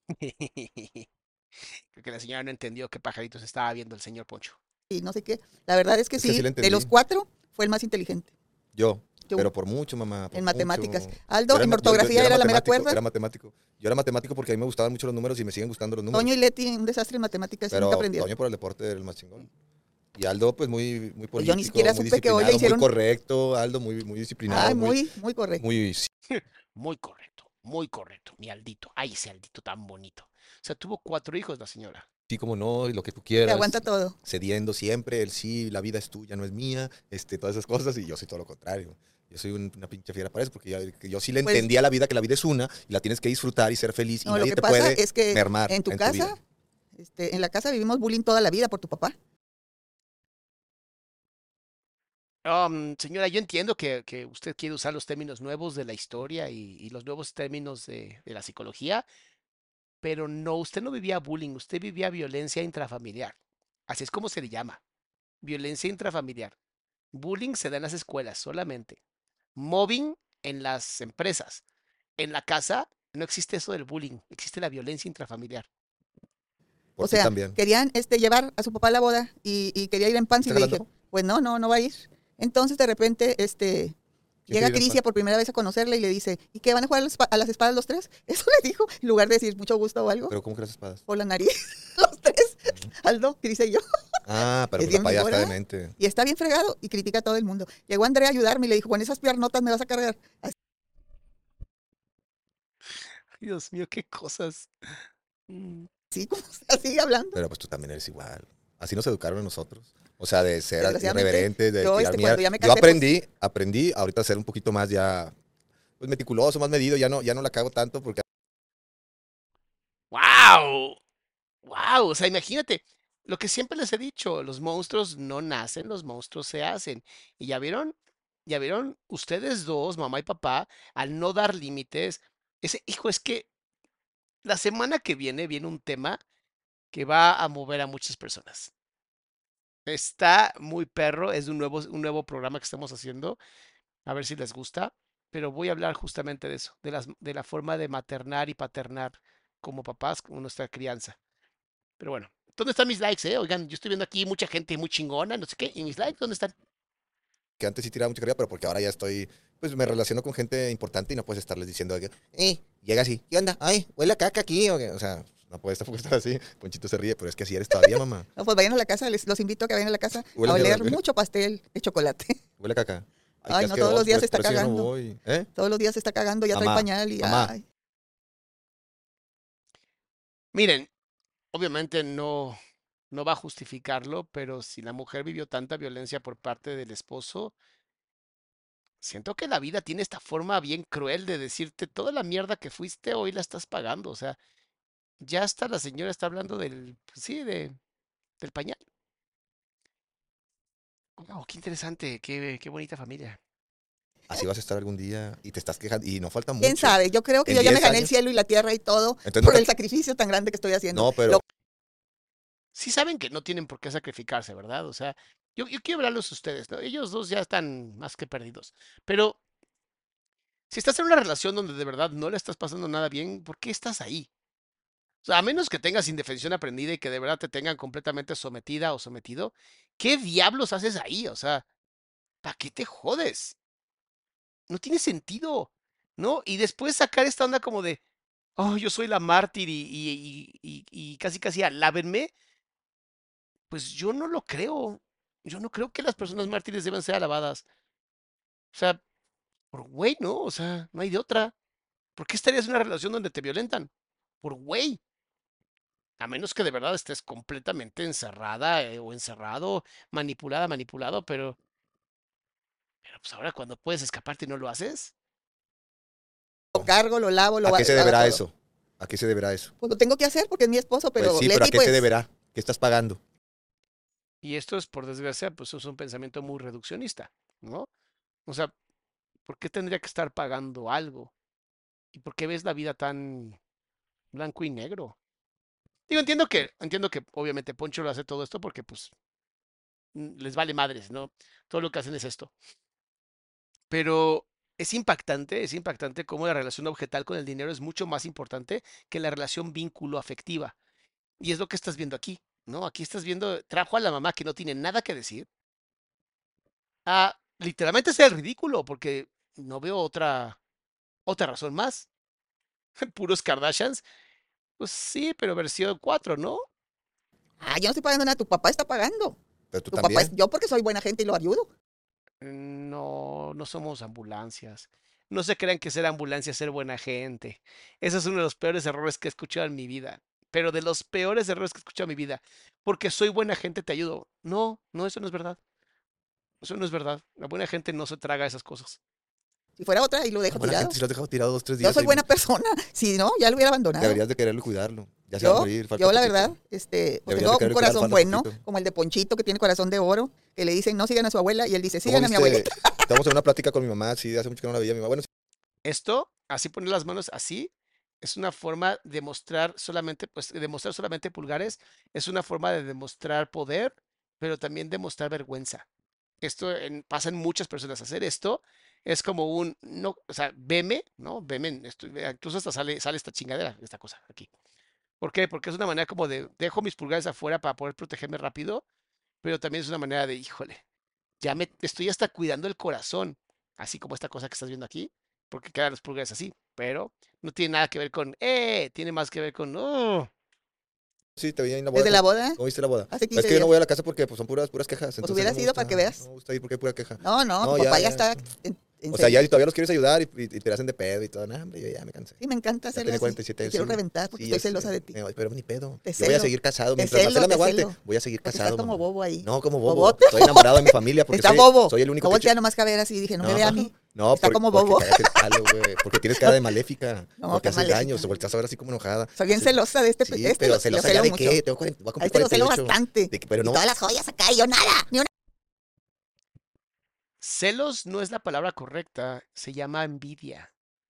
Creo que la señora no entendió qué pajaritos estaba viendo el señor Poncho. no sé qué. La verdad es que Es que sí sí, le de los entendí. 4 fue el más inteligente. Yo, Yo, pero por mucho, mamá, por en matemáticas. mucho. Aldo, en Yo ortografía era la mera matemático, cuerda. era matemático. Yo era matemático porque a mí me gustaban mucho los números y me siguen gustando los números. Toño y Leti, un desastre en matemáticas, y nunca Pero aprendieron. Toño por el deporte era el más chingón. Y Aldo, pues muy Pues yo ni político, siquiera muy supe que hoy le disciplinado, muy hicieron. correcto. Aldo muy disciplinado, Ay, muy correcto. muy Muy correcto, mi Aldito. Ay, ese Aldito tan bonito. O sea, tuvo 4 hijos la señora. sí como no, y lo que tú Que quieras. aguanta todo. Cediendo siempre, el sí, la vida es tuya, no es mía, todas esas cosas, y yo soy todo lo contrario. Yo soy una pinche fiera para eso, porque yo sí le Pues- entendía a la vida que la vida es una, y la tienes que disfrutar y ser feliz, y No, lo nadie que te pasa puede es que mermar en tu vida. casa, en la casa vivimos bullying toda la vida por tu papá. Señora, yo entiendo que usted quiere usar los términos nuevos de la historia y los nuevos términos de la psicología, pero no, usted no vivía bullying, usted vivía violencia intrafamiliar. Así es como se le llama, violencia intrafamiliar. Bullying se da en las escuelas solamente. Mobbing en las empresas. En la casa no existe eso del bullying, existe la violencia intrafamiliar. Por O ti sea, también. querían llevar a su papá a la boda y quería ir en pants y ¿Está le dije, jalando? pues no va a ir. Entonces de repente llega quiere ir en Crisia por primera vez a conocerla y le dice, ¿y qué van a jugar a las espadas los tres? Eso le dijo, en lugar de decir mucho gusto o algo, Pero ¿cómo que las espadas? por la nariz, los tres, Aldo, Crisia y yo. Ah, pero Es pues bien papá ya está víbora. demente. Y está bien fregado y critica a todo el mundo. Llegó Andrea a ayudarme y le dijo, con esas piernotas me vas a cargar. Dios mío, qué cosas. Mm. Así como sigue hablando. Pero pues tú también eres igual. Así nos educaron a nosotros. O sea, de ser Desgraciadamente, irreverentes, de yo, tirar cuando mierda. ya me Yo casé, pues, aprendí ahorita a ser un poquito más ya, pues meticuloso, más medido, ya no la cago tanto porque ¡Wow! ¡Wow! O sea, imagínate, lo que siempre les he dicho, los monstruos no nacen, los monstruos se hacen. Y ya vieron ustedes dos, mamá y papá, al no dar límites. Ese hijo, es que la semana que viene un tema que va a mover a muchas personas. Está muy perro, es un nuevo programa que estamos haciendo, a ver si les gusta, pero voy a hablar justamente de eso, de la forma de maternar y paternar como papás con nuestra crianza. Pero bueno, ¿dónde están mis likes, Oigan, yo estoy viendo aquí mucha gente muy chingona, no sé qué, ¿y mis likes dónde están? antes sí tiraba mucha carrera, pero porque ahora ya estoy, pues me relaciono con gente importante y no puedes estarles diciendo que, llega así, ¿qué onda? Ay, huele a caca aquí, o sea, no puedes tampoco estar así. Ponchito se ríe, pero es que así eres todavía, mamá. no, pues vayan a la casa, los invito a que vayan a la casa Huele a a oler caca. mucho pastel de chocolate. Huele a caca. Ay, qué no, todos los asqueroso, días se está por eso yo no cagando. voy. Todos los días se está cagando, ya trae Mamá, pañal y mamá. ay. Miren, obviamente no va a justificarlo, pero si la mujer vivió tanta violencia por parte del esposo, siento que la vida tiene esta forma bien cruel de decirte toda la mierda que fuiste, hoy la estás pagando. O sea, ya hasta la señora está hablando pues sí, del pañal. Wow, qué interesante, qué bonita familia. Así vas a estar algún día y te estás quejando y no falta mucho. ¿Quién sabe? Yo creo que En yo ya me 10 gané el años. cielo y la tierra y todo Entonces, por nunca- el sacrificio tan grande que estoy haciendo. No, pero Sí saben que no tienen por qué sacrificarse, ¿verdad? O sea, yo quiero hablarlos a ustedes, ¿no? Ellos dos ya están más que perdidos. Pero si estás en una relación donde de verdad no le estás pasando nada bien, ¿por qué estás ahí? O sea, a menos que tengas indefensión aprendida y que de verdad te tengan completamente sometida o sometido, ¿qué diablos haces ahí? O sea, ¿para qué te jodes? No tiene sentido, ¿no? Y después sacar esta onda como de, oh, yo soy la mártir y casi casi alábenme, pues yo no lo creo. Yo no creo que las personas mártires deban ser alabadas. O sea, por güey, ¿no? O sea, no hay de otra. ¿Por qué estarías en una relación donde te violentan? Por güey. A menos que de verdad estés completamente encerrada o encerrado, manipulado, pero pues ahora cuando puedes escaparte y no lo haces. Lo cargo, lo lavo, ¿a qué se hago deberá todo. eso? ¿A qué se deberá eso? Pues lo tengo que hacer porque es mi esposo, pero Pues sí, pero ¿a Leti, qué se pues, deberá? ¿Qué estás pagando? Y esto es, por desgracia, pues es un pensamiento muy reduccionista, ¿no? O sea, ¿por qué tendría que estar pagando algo? ¿Y por qué ves la vida tan blanco y negro? Digo, entiendo que obviamente Poncho lo hace todo esto porque pues les vale madres, ¿no? Todo lo que hacen es esto. Pero es impactante cómo la relación objetal con el dinero es mucho más importante que la relación vínculo afectiva. Y es lo que estás viendo aquí, ¿no? Aquí estás viendo, trajo a la mamá que no tiene nada que decir a literalmente ser ridículo, porque no veo otra razón más. Puros Kardashians. Pues sí, pero versión 4, ¿no? Ah, yo no estoy pagando nada, tu papá está pagando. Pero tú Tu papá también. yo porque soy buena gente y lo ayudo. No, no somos ambulancias. No se crean que ser ambulancia es ser buena gente. Ese es uno de los peores errores que he escuchado en mi vida. Pero de los peores errores que he escuchado en mi vida. Porque soy buena gente, te ayudo. No, no, eso no es verdad. Eso no es verdad. La buena gente no se traga esas cosas. Si fuera otra y lo dejo Buena tirado. gente, si lo has dejado tirado 2, 3 Yo días. soy buena persona. Si no, ya lo hubiera abandonado. Deberías de quererlo y cuidarlo. Ya se va a Yo, morir. falta yo la poquito. verdad, Deberías pues de tengo un querer cuidar, corazón falta bueno, poquito. como el de Ponchito, que tiene corazón de oro, que le dicen no sigan a su abuela, y él dice ¿Cómo sigan a mi viste? abuelita. Estamos en una plática con mi mamá, sí, hace mucho que no la veía. Mi mamá, bueno, Esto, así poner las manos así, es una forma de mostrar solamente, pues, de demostrar solamente pulgares, es una forma de demostrar poder, pero también demostrar vergüenza. Pasa en muchas personas. Hacer esto es como un, no, o sea, veme, ¿no? Veme, incluso hasta sale esta chingadera, esta cosa aquí. ¿Por qué? Porque es una manera como de, dejo mis pulgares afuera para poder protegerme rápido, pero también es una manera de, híjole, ya me estoy hasta cuidando el corazón, así como esta cosa que estás viendo aquí, porque quedan los pulgares así, pero no tiene nada que ver con, tiene más que ver con, oh. sí, te veía en la boda. Desde la boda, ¿Cómo viste la boda? hace Es 15 que yo no días. voy a la casa porque pues, son puras quejas. Pues Entonces hubiera no me sido para que gusta, veas. No me gusta ir porque hay pura queja. No, No, tu papá ya. ya está en O sea, ya serio. todavía los quieres ayudar y te hacen de pedo y todo. No, hombre, yo ya me cansé. Sí, me encanta Ya hacerlo tenía así. 47 Te años. quiero sí. reventar porque Sí, estoy ya sé. celosa de ti. Pero ni pedo. Te Yo voy a celo, seguir casado. te Mientras celo, Marcela me te aguante, celo. voy a seguir Porque casado. está como mamá. bobo ahí. No, como bobo. ¿Bobote? Estoy enamorado de mi familia porque Está soy, bobo. soy el único No que... voltea nomás que a ver así, dije, no me ve a mí. No, Está como porque bobo. cállate el palo, güey. Porque tienes cara de maléfica. No, porque qué haces daño. maléfica. Se volteas a ver así como enojada. Soy bien Sí, celosa de este Sí, este, pero lo celosa celo ya de mucho. qué. Voy a A cumplir este lo celo 48. bastante. Pero Y no, todas las joyas acá y yo nada, ni una. Celos no es la palabra correcta, se llama envidia.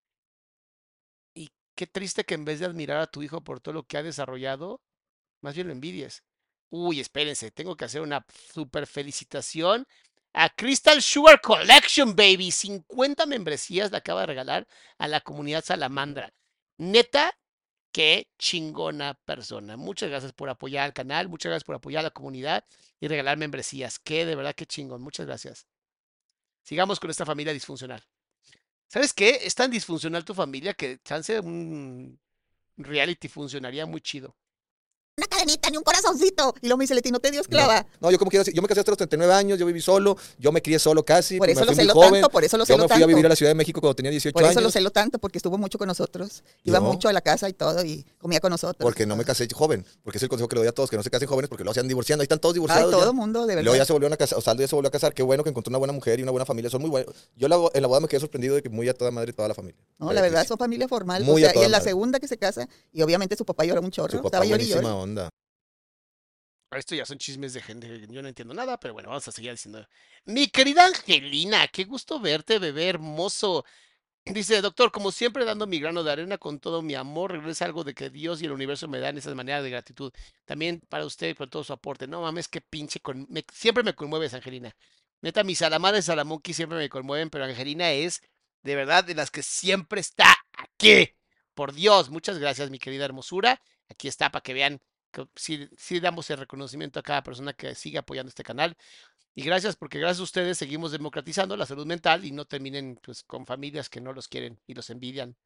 Y qué triste que en vez de admirar a tu hijo por todo lo que ha desarrollado, más bien lo envidies. Uy, espérense, tengo que hacer una super felicitación a Crystal Sugar Collection, baby. 50 membresías le acaba de regalar a la comunidad Salamandra. Neta, qué chingona persona. Muchas gracias por apoyar al canal, muchas gracias por apoyar a la comunidad y regalar membresías. Que de verdad, qué chingón. Muchas gracias. Sigamos con esta familia disfuncional. ¿Sabes qué? Es tan disfuncional tu familia que chance un reality funcionaría muy chido. Una cadenita, ni un corazoncito. Y luego me dice Leti, no te dio no. esclava. No, yo como quiero, yo me casé hasta los 39 años, yo viví solo, yo me crié solo casi. Por eso me lo fui muy celo joven. tanto, por eso lo Yo celo me fui a tanto. vivir a la Ciudad de México cuando tenía 18 Por eso lo años. celo tanto, porque estuvo mucho con nosotros. Iba ¿Yo? mucho a la casa y todo, y comía con nosotros. Porque no me casé joven. Porque es el consejo que le doy a todos, que no se casen jóvenes porque luego se han divorciando. Ahí están todos Ay, divorciados. todo ya. el mundo, de Y verdad. luego ya se volvieron a casar, Osvaldo ya se volvió a casar. Qué bueno que encontró una buena mujer y una buena familia. Son muy buenos. Yo en la boda me quedé sorprendido de que muy a toda madre toda la familia. No, la verdad, son familia formal. Muy O a sea, y toda en la madre. segunda que se casa, y obviamente su papá lloró un chorro. Su papá Estaba llorando y buenísima llorando. onda. Esto ya son chismes de gente, yo no entiendo nada, pero bueno, vamos a seguir diciendo. Mi querida Angelina, qué gusto verte, bebé hermoso. Dice, doctor, como siempre dando mi grano de arena con todo mi amor, regresa algo de que Dios y el universo me dan esas maneras de gratitud. También para usted y por todo su aporte. No mames, qué pinche, siempre me conmueves, Angelina. Neta, mis salamadas de Salamonqui siempre me conmueven, pero Angelina es de verdad de las que siempre está aquí. Por Dios, muchas gracias, mi querida hermosura. Aquí está para que vean que sí damos el reconocimiento a cada persona que sigue apoyando este canal. Y gracias, porque gracias a ustedes seguimos democratizando la salud mental y no terminen pues, con familias que no los quieren y los envidian.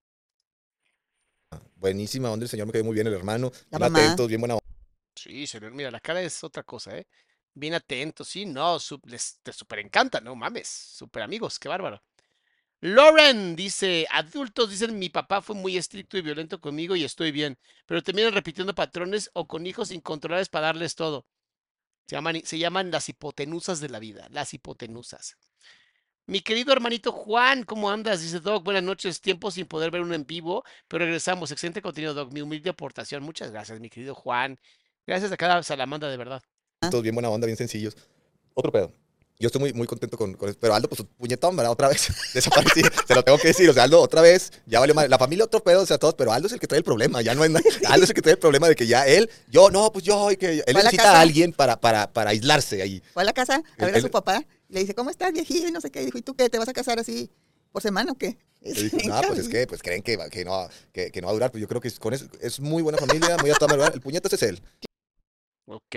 Buenísima onda. El señor me quedó muy bien, el hermano. La Bien mamá. atentos, bien buena onda. Sí, señor, mira, la cara es otra cosa, ¿eh? Bien atentos, sí, no, te súper encanta, no mames, súper amigos, qué bárbaro. Lauren dice, adultos dicen, mi papá fue muy estricto y violento conmigo y estoy bien, pero terminan repitiendo patrones o con hijos incontrolables para darles todo. Se llaman las hipotenusas de la vida, las hipotenusas. Mi querido hermanito Juan, ¿cómo andas? Dice Doc, buenas noches, tiempo sin poder ver uno en vivo, pero regresamos. Excelente contenido, Doc, mi humilde aportación. Muchas gracias, mi querido Juan. Gracias a cada salamandra, de verdad. Todos bien buena onda, bien sencillos. Otro pedo. Yo estoy muy, muy contento con eso. Pero Aldo, pues, puñetón, ¿verdad? Otra vez desapareció. Se lo tengo que decir. O sea, Aldo, otra vez, ya valió madre. La familia otro pedo, o sea, todos, pero Aldo es el que trae el problema. Ya no es nada. Aldo es el que trae el problema de que ya él, y que él Fue a la necesita casa. a alguien para aislarse ahí. Fue a la casa a ver a Él- su papá. Le dice, ¿cómo estás, viejillo? Y no sé qué. Y dijo, ¿y tú qué? ¿Te vas a casar así por semana o qué? Le dijo, no, pues es que pues creen que no va a durar. Pues yo creo que con eso es muy buena familia, muy a toda madre. El puñetas es él. Ok.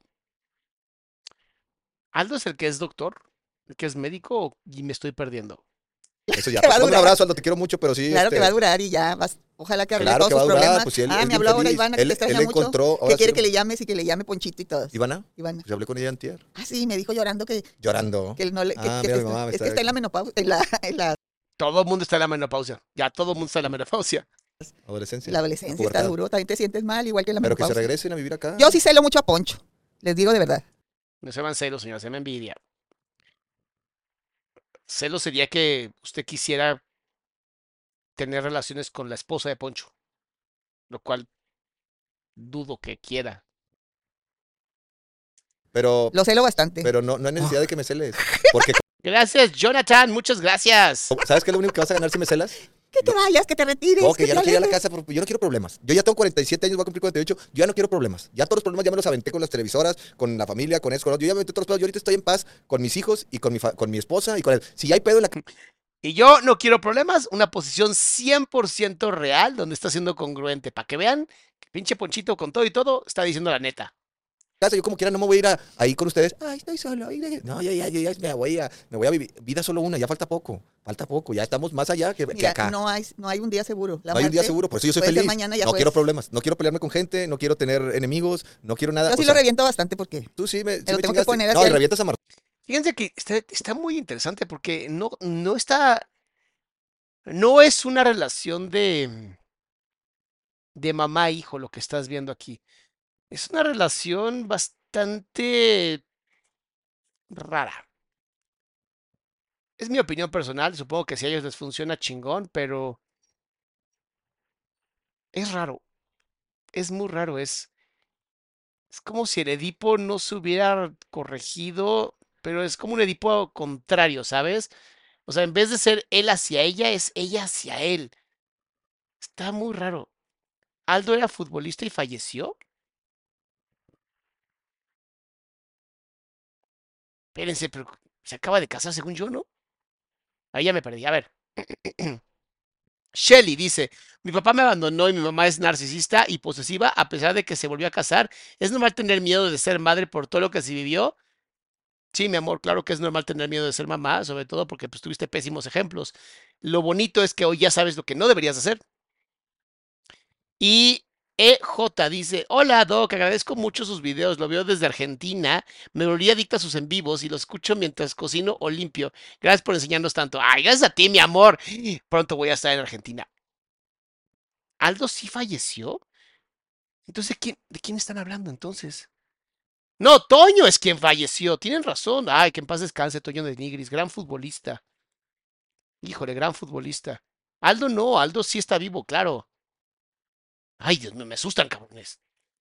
¿Aldo es el que es doctor? ¿El que es médico? Y me estoy perdiendo. Eso ya. Que va a Pues, un durar. abrazo, Aldo, te quiero mucho, pero sí. Claro que va a durar y ya vas. Ojalá que arregle Claro todos que va a sus durar, problemas. pues, sí, él Me bien habló ahora feliz. Ivana, que Él- te extraña él mucho. encontró, Que ahora quiere sí. que le llames y que le llame Ponchito y todos. ¿Ivana? Ivana. Pues hablé con ella antier. Ah, sí, me dijo llorando que Llorando. él no le. Ah, que mira, mi está- mamá me es está que está en la menopausia. En la Todo el mundo está en la menopausia. Ya todo el mundo está en la menopausia. Adolescencia. la adolescencia. pubertad. Está duro. También te sientes mal, igual que en la Pero que se menopausia. regresen a vivir acá. Yo sí celo mucho a Poncho. Les digo de verdad. No se van celos, señora, se me envidia. Celos sería que usted quisiera tener relaciones con la esposa de Poncho, lo cual dudo que quiera. Pero Lo celo bastante. no hay necesidad de que me celes. Porque, Gracias, Jonathan, muchas gracias. ¿sabes qué es lo único que vas a ganar si me celas? que te vayas, que te retires. No, que ya te no quiero ir a la alejes. casa, porque yo no quiero problemas. Yo ya tengo 47 años, voy a cumplir 48. Yo ya no quiero problemas. Ya todos los problemas ya me los aventé con las televisoras, con la familia, con eso, con lo otro. Yo ya me aventé todos los pedos. Yo ahorita estoy en paz con mis hijos y con mi esposa y con él. Si ya hay pedo en la Y yo no quiero problemas, una posición 100% real, donde está siendo congruente, para que vean que pinche Ponchito con todo y todo está diciendo la neta. casa, yo como quiera no me voy a ir ahí con ustedes. Ay, estoy solo. No, ya me voy a vivir. Vida solo una, ya falta poco. Ya estamos más allá que Mira, acá. no hay un día seguro. La No hay un día muerte seguro, por eso yo soy puede ser feliz. mañana, ya No fue. quiero problemas, no quiero pelearme con gente, no quiero tener enemigos, no quiero nada. Yo o sí lo sea, reviento bastante porque tú sí me lo tengo que chingaste. poner No, así y al- revientas a Martín. Fíjense que está muy interesante porque no está, no es una relación de mamá e hijo lo que estás viendo aquí. Es una relación bastante rara. Es mi opinión personal, supongo que si a ellos les funciona chingón, pero es raro, es muy raro, es como si el Edipo no se hubiera corregido, pero es como un Edipo contrario, ¿sabes? O sea, en vez de ser él hacia ella, es ella hacia él. Está muy raro. ¿Aldo era futbolista y falleció? Espérense, pero se acaba de casar según yo, ¿no? Ahí ya me perdí. A ver. Shelly dice, mi papá me abandonó y mi mamá es narcisista y posesiva a pesar de que se volvió a casar. ¿Es normal tener miedo de ser madre por todo lo que se vivió? Sí, mi amor, claro que es normal tener miedo de ser mamá, sobre todo porque pues, tuviste pésimos ejemplos. Lo bonito es que hoy ya sabes lo que no deberías hacer. Y EJ dice, hola Doc, agradezco mucho sus videos, lo veo desde Argentina, me volví adicta a sus en vivos y los escucho mientras cocino o limpio. Gracias por enseñarnos tanto. Ay, gracias a ti, mi amor. Pronto voy a estar en Argentina. ¿Aldo sí falleció? Entonces, ¿de quién están hablando entonces? No, Toño es quien falleció. Tienen razón. Ay, que en paz descanse Toño de Nigris, gran futbolista. Híjole, gran futbolista. Aldo no, Aldo sí está vivo, claro. Ay, Dios mío, me asustan, cabrones.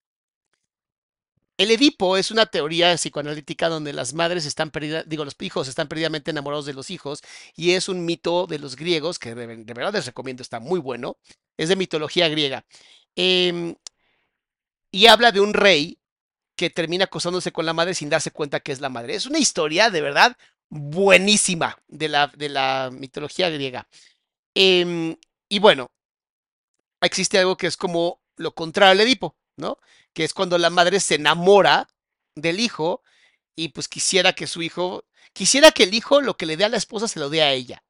El Edipo es una teoría psicoanalítica donde las madres están perdidas, digo, los hijos están perdidamente enamorados de los hijos y es un mito de los griegos que de verdad les recomiendo, está muy bueno. Es de mitología griega. Em, y habla de un rey que termina acosándose con la madre sin darse cuenta que es la madre. Es una historia de verdad buenísima de la mitología griega. Y bueno, existe algo que es como lo contrario al Edipo, ¿no? Que es cuando la madre se enamora del hijo y pues quisiera que el hijo lo que le dé a la esposa se lo dé a ella.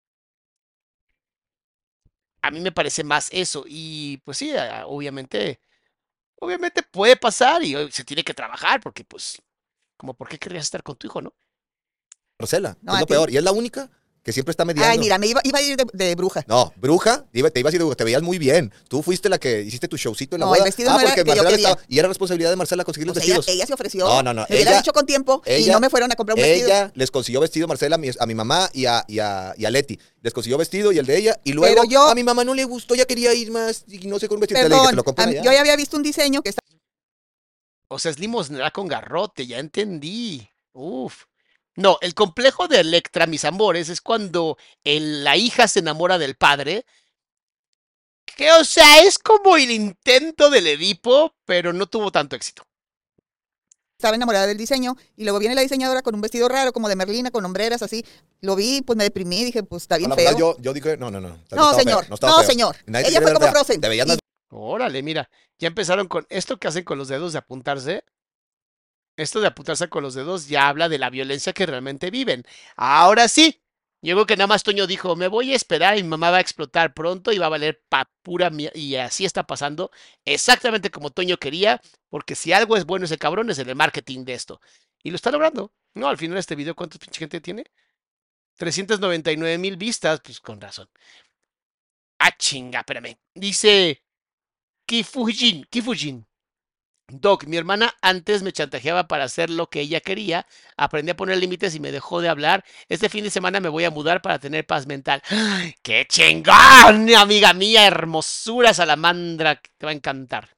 A mí me parece más eso y pues sí, obviamente puede pasar y se tiene que trabajar porque pues, como por qué querrías estar con tu hijo, ¿no? Marcela, No, es a lo ti. peor. Y es la única que siempre está mediando. Ay, mira, iba a ir de bruja. No, bruja, te ibas a ir de bruja, te veías muy bien. Tú fuiste la que hiciste tu showcito en la No, el boda. vestido no era porque que yo Marcela quería. estaba, y era responsabilidad de Marcela conseguir los Pues ella, vestidos. ella se ofreció. No, Me hubieras dicho con tiempo y no me fueron a comprar un vestido. Ella les consiguió vestido, Marcela, a mi mamá y a Leti. Les consiguió vestido y el de ella. Y luego Pero yo- a mi mamá no le gustó, ya quería ir más y no sé con un vestido. Le dije, Perdón, te lo compran allá. yo ya había visto un diseño que está. O sea, es limosnera con garrote, ya entendí. Uf. No, el complejo de Electra, mis amores, es cuando la hija se enamora del padre. Que, o sea, es como el intento del Edipo, pero no tuvo tanto éxito. Estaba enamorada del diseño y luego viene la diseñadora con un vestido raro como de Merlina, con hombreras así. Lo vi, pues me deprimí, dije, pues está bien la feo. verdad, yo dije, no. No, señor, señor. Nadie te Ella quiere fue ver como fea. Frozen. Te veías más Órale, mira, ya empezaron con esto que hacen con los dedos de apuntarse. Esto de apuntarse con los dedos ya habla de la violencia que realmente viven. Ahora sí, yo creo que nada más Toño dijo, me voy a esperar y mi mamá va a explotar pronto y va a valer pa pura mierda. Y así está pasando, exactamente como Toño quería, porque si algo es bueno ese cabrón es el marketing de esto. Y lo está logrando. No, al final este video, ¿cuánta pinche gente tiene? 399,000 vistas, pues con razón. Ah, chinga, espérame. Dice Kifujin. Doc, mi hermana antes me chantajeaba para hacer lo que ella quería, aprendí a poner límites y me dejó de hablar. Este fin de semana me voy a mudar para tener paz mental. ¡Ay, ¡qué chingón, amiga mía! Hermosura salamandra, te va a encantar.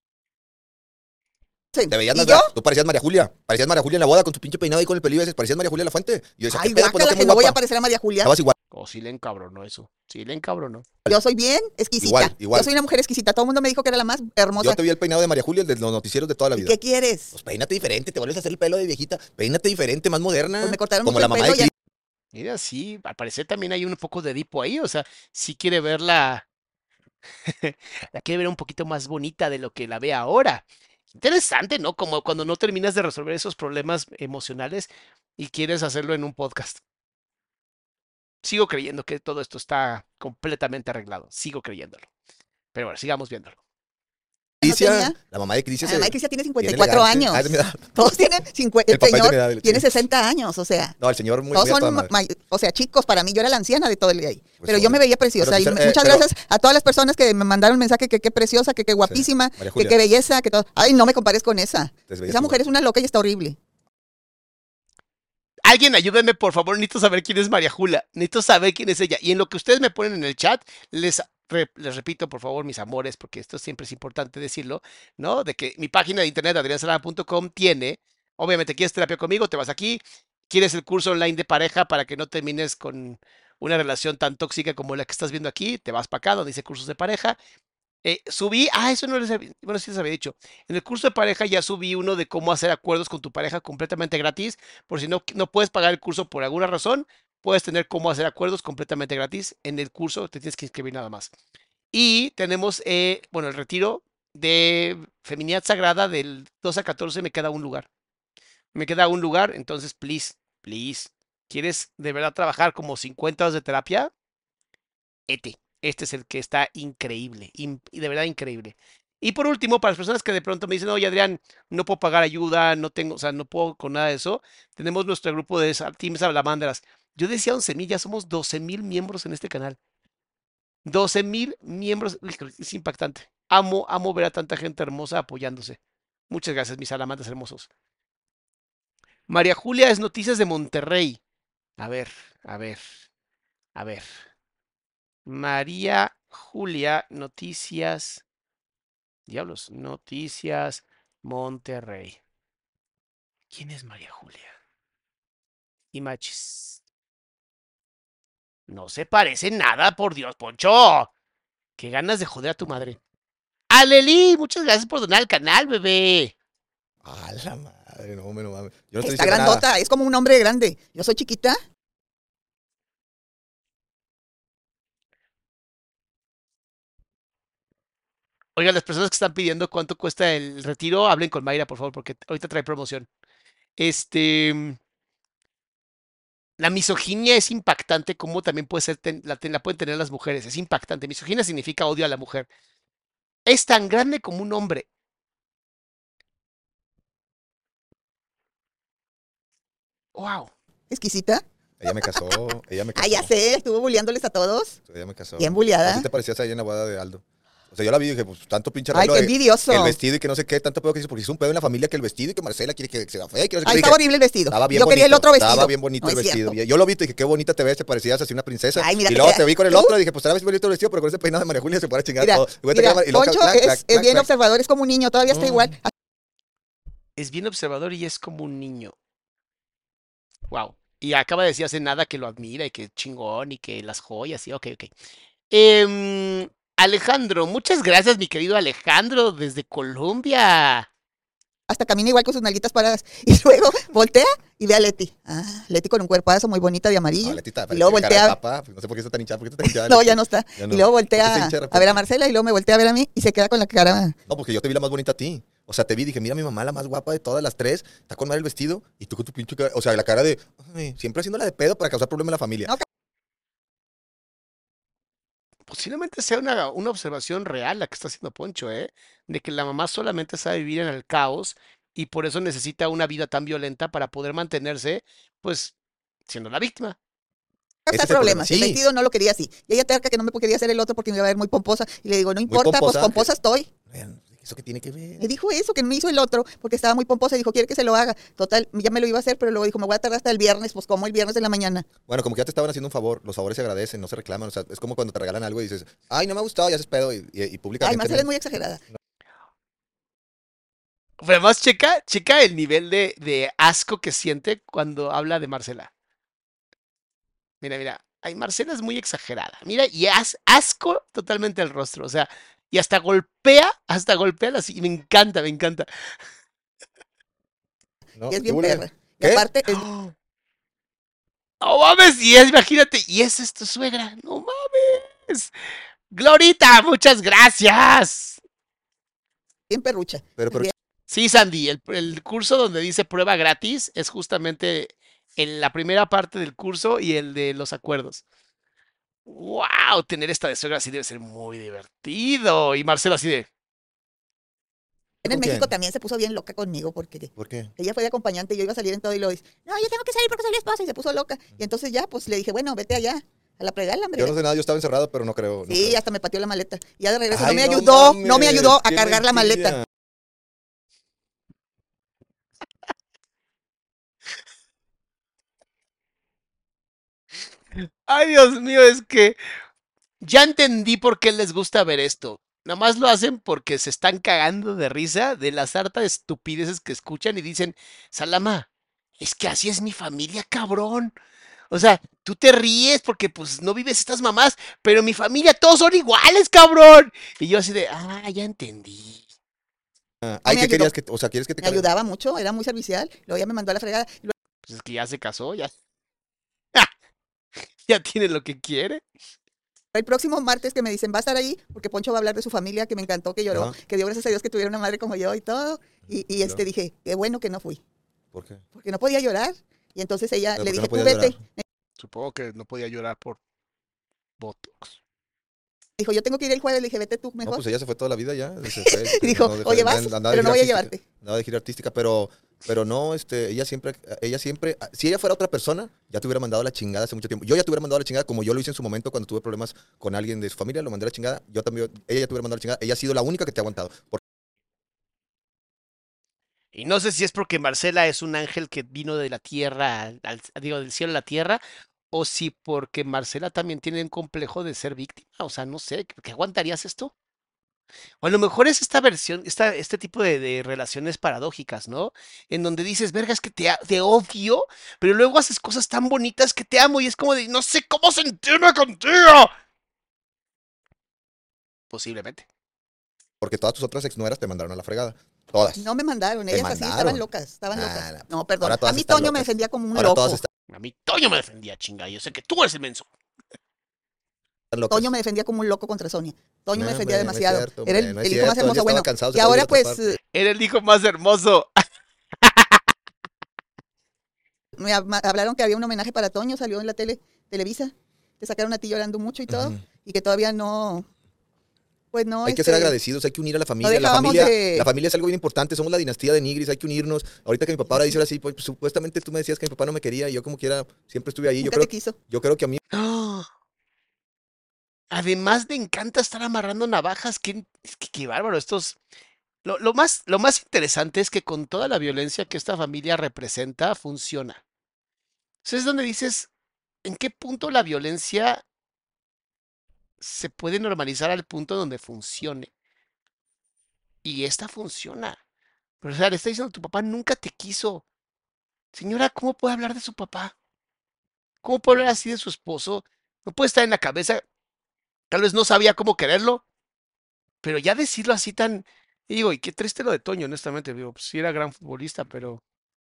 Te veías ¿Y más yo? fea. Tú parecías María Julia. Parecías María Julia en la boda con tu pinche peinado y con el pelillo ese. Parecías María Julia en la fuente. Y yo decía, Ay, ¿qué pedo? Pues guácala, no, que muy no voy a guapa. parecer a María Julia. Estabas igual. Oh, sí le encabronó eso. Sí le encabronó. Yo soy bien exquisita. Igual. Yo soy una mujer exquisita. Todo el mundo me dijo que era la más hermosa. Yo te vi el peinado de María Julia, el de los noticieros de toda la ¿Y vida. qué quieres? Pues peínate diferente, te vuelves a hacer el pelo de viejita. Peínate diferente, más moderna. Pues me cortaron como mucho la el mamá pelo de y Cris. Mira, sí, al parecer también hay un poco de Edipo ahí. O sea, si quiere verla, la quiere ver un poquito más bonita de lo que la ve ahora. Interesante, ¿no? Como cuando no terminas de resolver esos problemas emocionales y quieres hacerlo en un podcast. Sigo creyendo que todo esto está completamente arreglado. Sigo creyéndolo. Pero bueno, sigamos viéndolo. Crisia, la mamá de Crisia. La mamá de Crisia tiene bien 54 elegante. años. Ah, es de mi edad. Todos tienen 50. El El papá es de señor mi edad, sí. tiene 60 años, o sea. No, el señor muy, Todos muy a toda son, madre. o sea, chicos, para mí yo era la anciana de todo el día ahí. Pues Pero yo obvio. me veía preciosa. Pero Y tú, muchas pero- gracias a todas las personas que me mandaron mensaje que qué preciosa, que qué guapísima, María que Julia. qué belleza, que todo. Ay, no me compares con esa. Te veías Esa mujer igual. es una loca y está horrible. Alguien ayúdenme, por favor. Necesito saber quién es María Julia. Necesito saber quién es ella. Y en lo que ustedes me ponen en el chat, les repito, por favor, mis amores, porque esto siempre es importante decirlo, ¿no? De que mi página de internet, adriansalama.com, tiene, obviamente, quieres terapia conmigo, te vas aquí. Quieres el curso online de pareja para que no termines con una relación tan tóxica como la que estás viendo aquí, te vas para acá, donde dice cursos de pareja. Subí, eso no les había, bueno, sí les había dicho. En el curso de pareja ya subí uno de cómo hacer acuerdos con tu pareja completamente gratis. Por si no puedes pagar el curso por alguna razón, puedes tener cómo hacer acuerdos completamente gratis. En el curso te tienes que inscribir nada más. Y tenemos, bueno, el retiro de Feminidad Sagrada del 12 a 14 me queda un lugar. Me queda un lugar, entonces, please, ¿quieres de verdad trabajar como 50 horas de terapia? Este es el que está increíble, y de verdad increíble. Y por último, para las personas que de pronto me dicen, oye, Adrián, no puedo pagar ayuda, no tengo, o sea, no puedo con nada de eso, tenemos nuestro grupo de Team Salamandras. Yo decía 11,000, ya somos 12,000 miembros en este canal. 12,000 miembros, híjole, es impactante. Amo ver a tanta gente hermosa apoyándose. Muchas gracias, mis salamandras hermosos. María Julia es Noticias de Monterrey. A ver. María Julia, Noticias. Diablos, Noticias Monterrey. ¿Quién es María Julia? Images. No se parece nada, por Dios, Poncho. Qué ganas de joder a tu madre. Aleli, muchas gracias por donar al canal, bebé. A la madre, no mames. Yo no estoy Está diciendo grandota, nada. es como un hombre grande. Yo soy chiquita. Oigan, las personas que están pidiendo cuánto cuesta el retiro, hablen con Mayra, por favor, porque ahorita trae promoción. La misoginia es impactante, como también puede ser, la pueden tener las mujeres. Es impactante. Misoginia significa odio a la mujer. Es tan grande como un hombre. Wow. Exquisita. Ella me casó. Ah, ya sé, estuvo bulleándoles a todos. Ella me casó. Bien bulleada. ¿Qué te parecías ahí en la boda de Aldo? O sea, yo la vi y dije, pues tanto pinche Ay, arreglo qué de- envidioso. El vestido y que no sé qué, tanto pedo que hizo, porque hizo un pedo en la familia que el vestido y que Marcela quiere que se vea fea y que no sé qué. Ay, Le estaba dije, horrible el vestido. estaba bien Yo quería el bonito, otro vestido. Estaba bien bonito No el es vestido. cierto. Yo lo vi y dije, qué bonita te ves, te parecías así una princesa. Ay, mira, y luego mira, te vi con el tú- otro y dije, pues estaba bien bonito el vestido, pero con ese peinado de María Julia se puede chingar Mira, todo. Y luego te mira, quedaba- y luego Poncho clac, es clac, clac, bien clac. observador, es como un niño, todavía está igual. Es bien observador y es como un niño. Wow. Y acaba de decir hace nada que lo admira y que chingón y que las joyas, sí, ok, ok. Alejandro, muchas gracias, mi querido Alejandro, desde Colombia. Hasta camina igual con sus nalguitas paradas. Y luego voltea y ve a Leti. Ah, Leti con un cuerpazo muy bonita de No, amarillo. Letita, Y luego parece cara de voltea, papa. Pues no sé por qué está tan hinchada. ¿Por qué está tan hinchada, no, Leti? ya no está. Ya Y no. luego ¿Por qué se voltea hincha de a ver a repente? Marcela y luego me voltea a ver a mí y se queda con la cara. No, porque yo te vi la más bonita a ti. O sea, te vi y dije, mira, mi mamá, la más guapa de todas las tres, está con madre el vestido y tú con tu pinche cara. O sea, la cara de, ay, siempre haciéndola de pedo para causar problemas en la familia. No, Posiblemente sea una observación real la que está haciendo Poncho, ¿eh? De que la mamá solamente sabe vivir en el caos y por eso necesita una vida tan violenta para poder mantenerse, pues, siendo la víctima. Ese causar es el problema. problemas. El Sí, vestido no lo quería así. Y ella terca que no me quería hacer el otro porque me iba a ver muy pomposa. Y le digo, no muy importa, pues pomposa. pomposa estoy. ¿Eso qué tiene que ver? Me dijo eso, que me hizo el otro, porque estaba muy pomposa y dijo, quiere que se lo haga. Total, ya me lo iba a hacer, pero luego dijo, me voy a tardar hasta el viernes, pues como el viernes de la mañana. Bueno, como que ya te estaban haciendo un favor, los favores se agradecen, no se reclaman. O sea, es como cuando te regalan algo y dices, ay, no me ha gustado, ya haces pedo y Ay, públicamente. Marcela es muy exagerada. Pero además, checa el nivel de asco que siente cuando habla de Marcela. Mira, mira. Ay, Marcela es muy exagerada. Mira, y asco totalmente el rostro. O sea, y hasta golpea así. Y me encanta, me encanta. ¿No? Y es ¿Qué bien huele? perra. Y ¿Qué? aparte, ¡Oh! ¡No mames! Y es, imagínate, y esa es tu suegra. ¡No mames! Glorita, muchas gracias. bien perrucha. Pero, Sí, Sandy, el curso donde dice prueba gratis es justamente en la primera parte del curso y el de los acuerdos. ¡Wow! Tener esta de suegra así debe ser muy divertido. Y Marcelo así de. En ¿con México quién? también se puso bien loca conmigo porque ¿Por qué? ella fue de acompañante y yo iba a salir en todo y lo dice, no, yo tengo que salir porque soy la esposa y se puso loca. Y entonces ya, pues le dije, bueno, vete allá, a la fregada, hombre. Yo no sé nada, yo estaba encerrado, pero no creo. No Sí, creo. hasta me pateó la maleta. Y ya de regreso Ay, no me no ayudó, no me mames, ayudó a qué cargar la maleta. mentira. Ay, Dios mío, es que ya entendí por qué les gusta ver esto. Nada más lo hacen porque se están cagando de risa de la sarta de estupideces que escuchan y dicen, Salama, es que así es mi familia, cabrón. O sea, tú te ríes porque pues no vives estas mamás, pero mi familia todos son iguales, cabrón. Y yo así de, ya entendí. No Ay, me ¿qué ayudó. querías? O sea, ¿quieres que te Me cargue? ayudaba mucho, era muy servicial. Luego ya me mandó a la fregada. Y luego Pues es que ya se casó, ya, ya tiene lo que quiere. el próximo martes que me dicen, va a estar ahí, porque Poncho va a hablar de su familia, que me encantó, que lloró, Ajá. que dio gracias a Dios que tuviera una madre como yo y todo. Y Claro. dije, qué bueno que no fui, ¿Por qué? porque no podía llorar. Y entonces ella ¿Pero le por qué dije, no tú podías vete. llorar? Supongo que no podía llorar por Botox. Dijo, yo tengo que ir el jueves, le dije, vete tú No, mejor. pues ella se fue toda la vida ya. Se fue, Y dijo, dejó oye, de- vas, andaba de pero no gira voy a artística, llevarte. andaba de gira artística, pero no, ella siempre, si ella fuera otra persona, ya te hubiera mandado a la chingada hace mucho tiempo. Yo ya te hubiera mandado a la chingada como yo lo hice en su momento cuando tuve problemas con alguien de su familia, lo mandé a la chingada. Yo también, ella ya te hubiera mandado a la chingada. Ella ha sido la única que te ha aguantado. Y no sé si es porque Marcela es un ángel que vino de la tierra, digo, del cielo a la tierra, o si porque Marcela también tiene un complejo de ser víctima. O sea, no sé, ¿qué aguantarías esto? O a lo mejor es esta versión, este tipo de relaciones paradójicas, ¿no? En donde dices, verga, es que te odio, pero luego haces cosas tan bonitas que te amo y es como de, no sé cómo sentirme contigo. Posiblemente. Porque todas tus otras exnueras te mandaron a la fregada. Todas. No me mandaron, Te ellas así estaban mandaron. locas, estaban locas. Ah, No, perdón. ahora A todas mí están Toño me locas. defendía como un Ahora loco. todas están A mí Toño me defendía, chinga. Yo sé que tú eres el menso. locas. Toño me defendía como un loco contra Sonia. Toño me No, defendía hombre, no es demasiado. cierto, Era hombre, no es el hijo más cierto, hermoso. ella estaba Bueno, cansado, se y estaba ahora volviendo a pues tapar. Era el hijo más hermoso. me hablaron que había un homenaje para Toño, salió en la Televisa. Te sacaron a ti llorando mucho y todo. Ujú. Y que todavía no, pues no, Hay que ser agradecidos, hay que unir a la familia. La dejábamos familia, de- la familia es algo bien importante. Somos la dinastía de Nigris, hay que unirnos. Ahorita que mi papá ahora dice así, pues supuestamente tú me decías que mi papá no me quería y yo como quiera siempre estuve ahí. nunca te quiso. Yo creo que a mí ¡Ah! Además le encanta estar amarrando navajas. Es que qué bárbaro. Lo más interesante es que con toda la violencia que esta familia representa, funciona. Entonces es donde dices, ¿en qué punto la violencia se puede normalizar al punto donde funcione? Y esta funciona. Pero, o sea, le está diciendo, tu papá nunca te quiso. Señora, ¿cómo puede hablar de su papá? ¿Cómo puede hablar así de su esposo? No puede estar en la cabeza. Tal vez no sabía cómo quererlo, pero ya decirlo así tan... Y digo, y qué triste lo de Toño, honestamente. Digo, pues sí era gran futbolista, pero...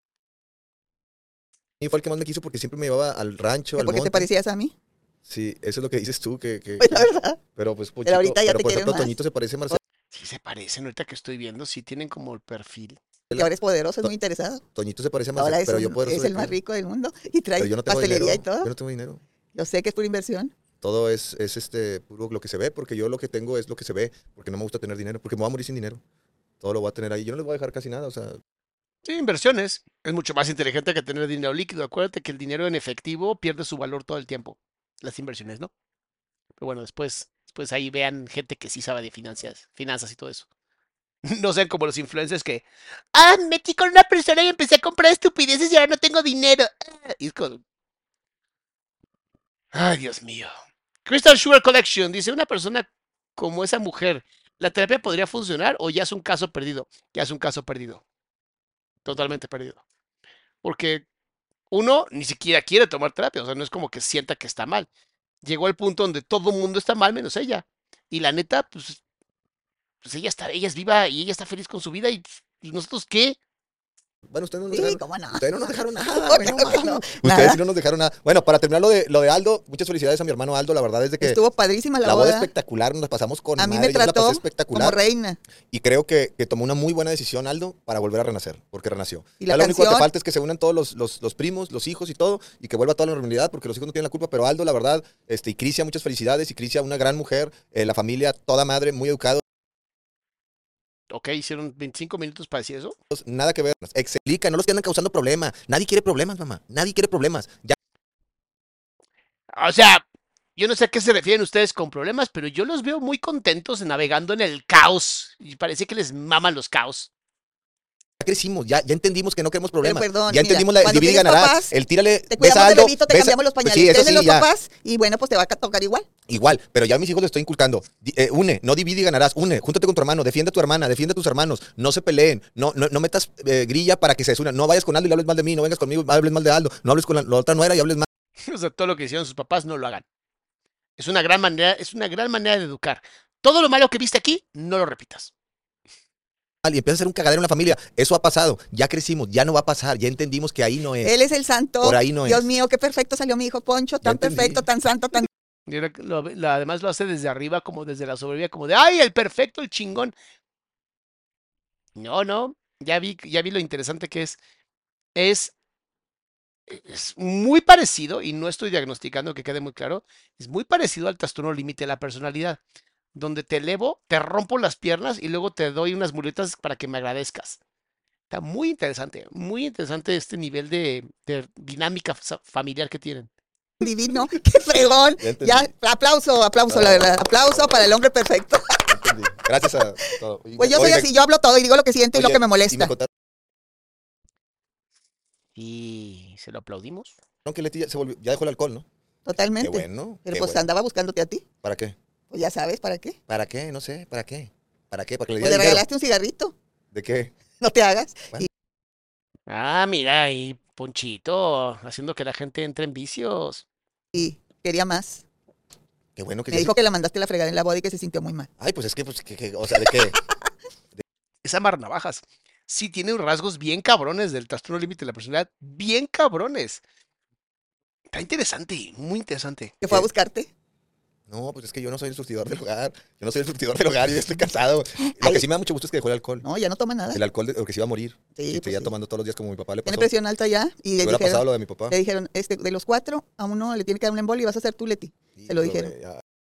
Y fue el que más me quiso porque siempre me llevaba al rancho, ¿Que al porque te monte. parecías a mí? Sí, eso es lo que dices tú, Pues la verdad. pero pues Pero ahorita ya pero te por quieren ejemplo, más. Toñito se parece a Marcelo. Sí se parecen, ahorita que estoy viendo, sí tienen como el perfil. Que ahora es poderoso, es muy interesado. Toñito se parece a Ahora Marcelo, es, pero yo poderoso es de el más qué? rico del mundo y trae Pero yo no tengo dinero, pastelería y todo. yo no tengo dinero. Yo sé que es pura inversión. Todo es puro lo que se ve, porque yo lo que tengo es lo que se ve, porque no me gusta tener dinero, porque me voy a morir sin dinero. Todo lo voy a tener ahí. Yo no les voy a dejar casi nada, o sea, Sí, inversiones. Es mucho más inteligente que tener dinero líquido. Acuérdate que el dinero en efectivo pierde su valor todo el tiempo. Las inversiones, ¿no? Pero bueno, después ahí vean gente que sí sabe de finanzas y todo eso. No sean como los influencers que, metí con una persona y empecé a comprar estupideces y ahora no tengo dinero. Y es como, ay, Dios mío. Crystal Sugar Collection dice, una persona como esa mujer, ¿la terapia podría funcionar o ya es un caso perdido? Ya es un caso perdido. Totalmente perdido. Porque uno ni siquiera quiere tomar terapia, o sea, no es como que sienta que está mal. Llegó al punto donde todo el mundo está mal menos ella. Y la neta, pues ella es viva y ella está feliz con su vida y nosotros qué. bueno, Sí, cómo no. ustedes no nos dejaron nada, ¿Cómo güey, no que mames. no? Ustedes Nada. sí no nos dejaron nada. Bueno, para terminar lo de Aldo, muchas felicidades a mi hermano Aldo, la verdad es de que Estuvo padrísima la la boda boda. espectacular, nos la pasamos con A mí madre, me yo me la trató pasé como espectacular. reina. Y creo que tomó una muy buena decisión, Aldo, para volver a renacer, porque renació. Y Ya la lo único que canción, falta es que se unan todos los primos, los hijos y todo, y que vuelva toda la normalidad, porque los hijos no tienen la culpa, pero Aldo, la verdad, y Crisia, muchas felicidades, y Crisia, una gran mujer, la familia, toda madre, muy educados, Ok, hicieron 25 minutos para decir eso. nada que ver, explica, no los que andan causando problemas, nadie quiere problemas, mamá, nadie quiere problemas. Ya O sea, yo no sé a qué se refieren ustedes con problemas, pero yo los veo muy contentos navegando en el caos. Y parece que les maman los caos. crecimos, ya entendimos que no queremos pero problemas, perdón, ya mira, entendimos la cuando divide y tienes ganarás, papás, el tírale, te ves cuidamos a de Aldo, bebito, te cambiamos los pañales. pues sí, eso Tienes sí, los ya. papás y bueno, pues te va a tocar igual. Igual, pero ya a mis hijos les estoy inculcando. Une, no divide y ganarás. Une, júntate con tu hermano, defiende a tu hermana, defiende a tus hermanos. No se peleen, no metas grilla para que se desunan. No vayas con Aldo y le hables mal de mí, no vengas conmigo y hables mal de Aldo. No hables con la otra nuera y hables mal. O sea, todo lo que hicieron sus papás no lo hagan. Es una gran manera de educar. Todo lo malo que viste aquí, no lo repitas. Y empieza a ser un cagadero en la familia. Eso ha pasado. Ya crecimos, ya no va a pasar. Ya entendimos que ahí no es. Él es el santo. Por ahí no Dios es. mío, qué perfecto salió mi hijo Poncho, tan entendí. perfecto, tan santo, tan... Y además lo hace desde arriba, como desde la soberbia, como de ¡ay, el perfecto, el chingón! No, ya vi lo interesante que es. Es muy parecido, y no estoy diagnosticando, que quede muy claro, es muy parecido al trastorno límite de la personalidad, donde te elevo, te rompo las piernas y luego te doy unas muletas para que me agradezcas. Está muy interesante este nivel de dinámica familiar que tienen. divino, qué fregón. Ya entendí. Ya, aplauso, la verdad. Aplauso para el hombre perfecto. Entendí. Gracias a todo. Pues yo soy así, yo hablo todo y digo lo que siento y lo que me molesta. Y se lo aplaudimos. Que Leti ya dejó el alcohol, ¿no? Totalmente. Qué bueno. Pero qué pues bueno. andaba buscándote a ti. ¿Para qué? Pues ya sabes, ¿para qué? ¿Para qué? No sé, ¿para qué? ¿Para qué? ¿Para que le Pues diera le dinero? regalaste un cigarrito. ¿De qué? No te hagas. Bueno. Mira, y Ponchito, haciendo que la gente entre en vicios. Y quería más. Qué bueno que Me ya dijo que la mandaste a la fregada en la boda y que se sintió muy mal. Ay, pues es que, o sea, ¿de qué? Esa Navajas sí tiene rasgos bien cabrones del trastorno límite de la personalidad. Bien cabrones. Está interesante, muy interesante. ¿Que fue a ¿Qué? buscarte? No, pues es que yo no soy el surtidor del hogar. Yo no soy el surtidor del hogar, yo ya estoy casado. Lo que sí me da mucho gusto es que dejó el alcohol. No, ya no toma nada. El alcohol, porque se iba a morir. Sí, y pues seguía sí. tomando todos los días como mi papá le Tiene pasó. presión alta ya. Y Le le hubiera pasado dijeron, lo de mi papá. de los 4, a uno le tiene que dar un embolio y vas a ser tú, Leti. Se lo dijeron. Güey, ya.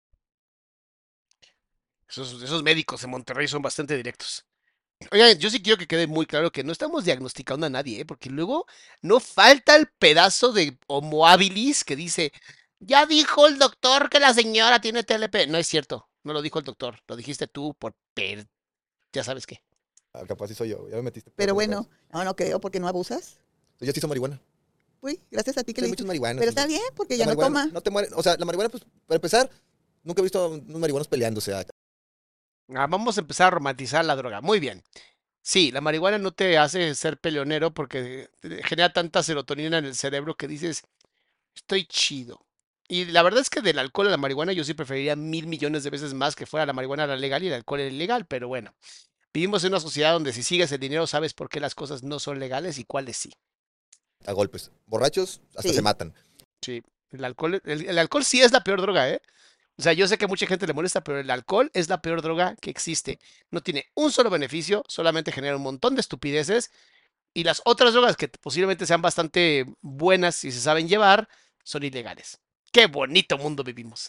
Esos médicos en Monterrey son bastante directos. Oigan, yo sí quiero que quede muy claro que no estamos diagnosticando a nadie, ¿eh? Porque luego no falta el pedazo de Homo habilis que dice, ya dijo el doctor que la señora tiene TLP. No es cierto, no lo dijo el doctor, lo dijiste tú ya sabes qué. Capaz sí soy yo, ya me metiste. Pero por bueno, todos no creo porque no abusas. lados. Yo sí soy marihuana. Uy, gracias a ti que Hay le muchos dijiste. marihuanos. Pero y- está bien, porque la ya no marihuana toma. No te mueres. O sea, la marihuana, pues, para empezar, nunca he visto a unos marihuanos peleándose. Vamos a empezar a romantizar la droga. Muy bien. Sí, la marihuana no te hace ser peleonero porque genera tanta serotonina en el cerebro que dices, estoy chido. Y la verdad es que del alcohol a la marihuana yo sí preferiría 1.000 millones de veces más que fuera la marihuana la legal y el alcohol el ilegal, pero bueno, vivimos en una sociedad donde si sigues el dinero sabes por qué las cosas no son legales y cuáles sí. A golpes. Borrachos hasta Sí. se matan. Sí, el alcohol sí es la peor droga, ¿eh? O sea, yo sé que a mucha gente le molesta, pero el alcohol es la peor droga que existe. No tiene un solo beneficio, solamente genera un montón de estupideces. Y las otras drogas que posiblemente sean bastante buenas y se saben llevar, son ilegales. Qué bonito mundo vivimos.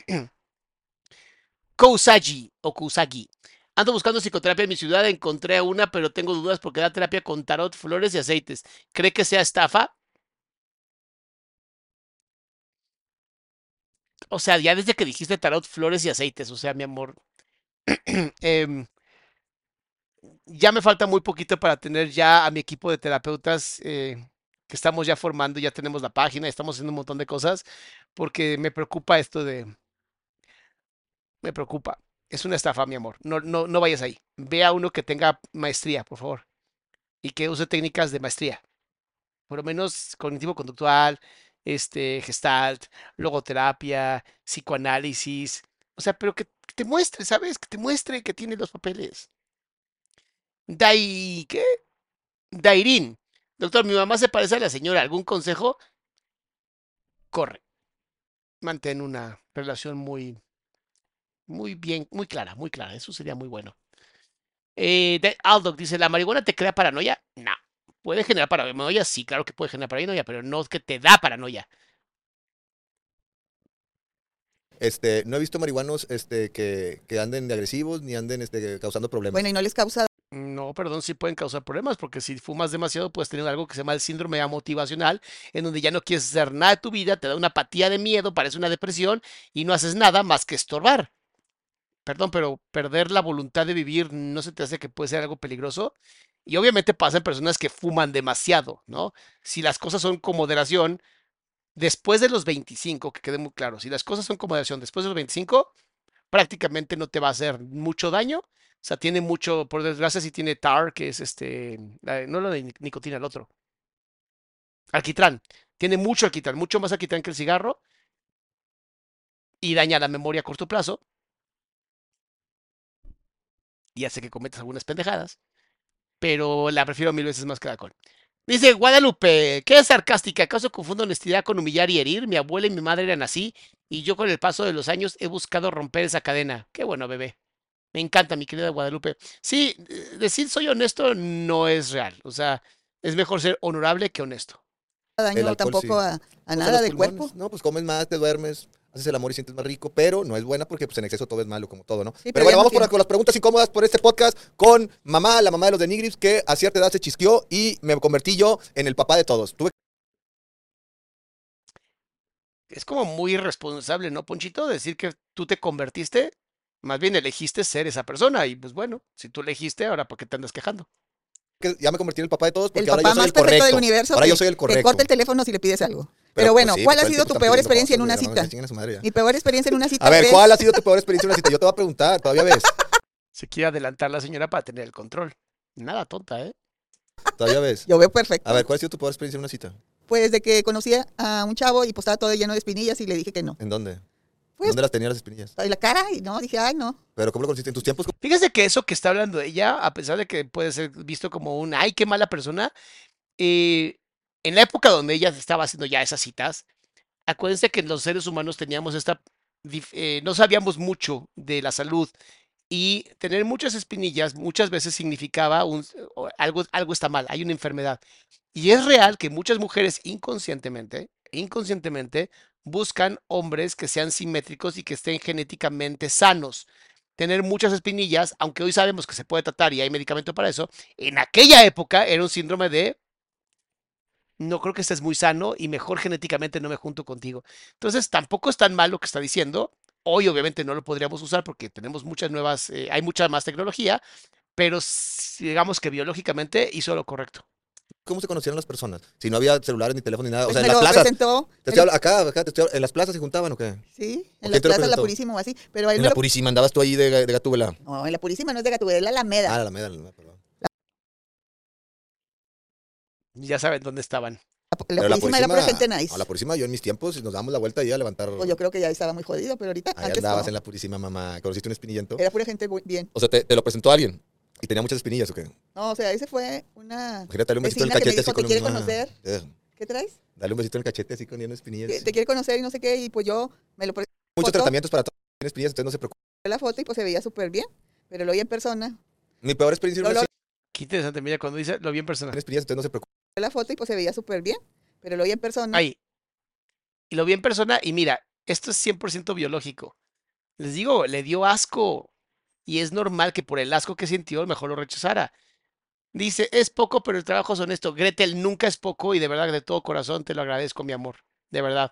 Kousagi o Kusagi. Ando buscando psicoterapia en mi ciudad, encontré una, pero tengo dudas porque da terapia con tarot, flores y aceites. ¿Cree que sea estafa? O sea, ya desde que dijiste tarot, flores y aceites, o sea, mi amor, em, ya me falta muy poquito para tener ya a mi equipo de terapeutas que estamos ya formando, ya tenemos la página, estamos haciendo un montón de cosas, porque me preocupa esto me preocupa. Es una estafa, mi amor. No, no, no vayas ahí. Ve a uno que tenga maestría, por favor, y que use técnicas de maestría, por lo menos cognitivo-conductual, gestalt, logoterapia, psicoanálisis, o sea, pero que te muestre, ¿sabes? Que te muestre que tiene los papeles. ¿Qué? Dairin. Doctor, mi mamá se parece a la señora. ¿Algún consejo? Corre. Mantén una relación muy bien, muy clara, muy clara. Eso sería muy bueno. Aldoc dice, ¿la marihuana te crea paranoia? No. ¿Puede generar paranoia? Sí, claro que puede generar paranoia, pero no es que te da paranoia. No he visto marihuanos que anden de agresivos ni anden causando problemas. Bueno, y no les causa No, perdón, sí pueden causar problemas, porque si fumas demasiado puedes tener algo que se llama el síndrome motivacional, en donde ya no quieres hacer nada de tu vida, te da una apatía de miedo, parece una depresión y no haces nada más que estorbar. Perdón, pero perder la voluntad de vivir no se te hace que puede ser algo peligroso. Y obviamente pasa en personas que fuman demasiado, ¿no? Si las cosas son con moderación, después de los 25, que quede muy claro, si las cosas son con moderación después de los 25, prácticamente no te va a hacer mucho daño. O sea, tiene mucho, por desgracia, sí tiene tar, que es no lo de nicotina, el otro. Alquitrán. Tiene mucho alquitrán, mucho más alquitrán que el cigarro y daña la memoria a corto plazo y hace que cometas algunas pendejadas, pero la prefiero 1000 veces más que el alcohol. Dice Guadalupe, ¿qué es sarcástica? ¿Acaso confundo honestidad con humillar y herir? Mi abuela y mi madre eran así y yo con el paso de los años he buscado romper esa cadena. Qué bueno, bebé. Me encanta, mi querida Guadalupe. Sí, decir soy honesto no es real. O sea, es mejor ser honorable que honesto. El daño alcohol tampoco sí. a Pues a nada los del pulmones, cuerpo. no, pues comes más, te duermes, haces el amor y sientes más rico, pero no es buena porque pues en exceso todo es malo, como todo, ¿no? Sí, pero pero ya bueno, no vamos tiene. con las preguntas incómodas por este podcast con mamá, la mamá de los de Nigris, que a cierta edad se chisqueó y me convertí yo en el papá de todos. Es como muy irresponsable, ¿no, Ponchito? Decir que tú te convertiste, más bien elegiste ser esa persona. Y pues bueno, si tú elegiste, ahora ¿por qué te andas quejando? Ya me convertí en el papá de todos El porque ahora papá yo soy más el perfecto correcto. del universo Ahora que, yo soy el que correcto. corta el teléfono si le pides algo. Pero pues bueno, sí, ¿cuál todo ha el sido tiempo tu están peor pidiendo experiencia en cosas, una güey, no, cita? chinguen a su madre ya. Mi peor experiencia en una cita A ver, es- ¿cuál ha sido tu peor experiencia en una cita? Yo te voy a preguntar, todavía ves. Se quiere adelantar la señora para tener el control. Nada tonta, ¿eh? Todavía ves. Yo veo perfecto. A ver, ¿cuál ha sido tu peor experiencia en una cita? Pues de que conocí a un chavo y pues estaba todo lleno de espinillas y le dije que no. ¿En dónde? Pues- ¿Dónde las tenías las espinillas? En la cara y no, dije, ay, no. Pero ¿cómo lo conociste? ¿En tus tiempos? Fíjese que eso que está hablando ella, a pesar de que puede ser visto como un, ay, qué mala persona, en la época donde ella estaba haciendo ya esas citas, acuérdense que los seres humanos teníamos no sabíamos mucho de la salud y tener muchas espinillas muchas veces significaba algo está mal, hay una enfermedad. Y es real que muchas mujeres inconscientemente buscan hombres que sean simétricos y que estén genéticamente sanos. Tener muchas espinillas, aunque hoy sabemos que se puede tratar y hay medicamento para eso, en aquella época era un síndrome de no creo que estés muy sano y mejor genéticamente no me junto contigo. Entonces, tampoco es tan mal lo que está diciendo. Hoy, obviamente, no lo podríamos usar porque tenemos muchas nuevas, hay mucha más tecnología, pero digamos que biológicamente hizo lo correcto. ¿Cómo se conocieron las personas? Si no había celulares ni teléfono ni nada. O Pues sea, me en las lo plazas. presentó, Te estoy acá, ¿en las plazas se juntaban o qué? sí, ¿O en quién las te lo plazas La presentó? Purísima o así. Pero a él En me la lo... Purísima, andabas tú ahí de Gatúbela. No, en La Purísima no es de Gatúbela, es la Alameda. Ah, la Alameda, perdón. Ya saben dónde estaban. La Pero purísima era pura gente nice. no, la purísima, yo en mis tiempos, si nos damos la vuelta y a levantar. Pues yo creo que ya estaba muy jodido, pero ahorita Ahí antes andabas no. en la purísima, mamá. ¿Conociste un espinillento? Era pura gente bien. O sea, te lo presentó alguien y tenía muchas espinillas, ¿o qué? No, o sea, ese fue una Imagínate, darle un besito en el vecina que me cachete dijo, así con ¿te quiere una- conocer? Ugh. ¿Qué traes? Dale un besito en el cachete así con espinillas. Te quiere conocer y no sé qué, y pues yo me lo presté Muchos foto. tratamientos para todas las espinillas, entonces no se preocupe. la foto y pues se veía súper bien, pero lo vi en persona. Mi peor experiencia Lo- fue lo- Qué interesante, mira, cuando dice lo vi en persona. espinillas, entonces no se preocupe. la foto y pues se veía súper bien, pero lo vi en persona. Ahí. Y lo vi en persona y mira, esto es 100% biológico. Les digo, le dio asco. Y es normal que por el asco que sintió, mejor lo rechazara. Dice, es poco, pero el trabajo es honesto. Gretel, nunca es poco y de verdad, de todo corazón, te lo agradezco, mi amor. De verdad.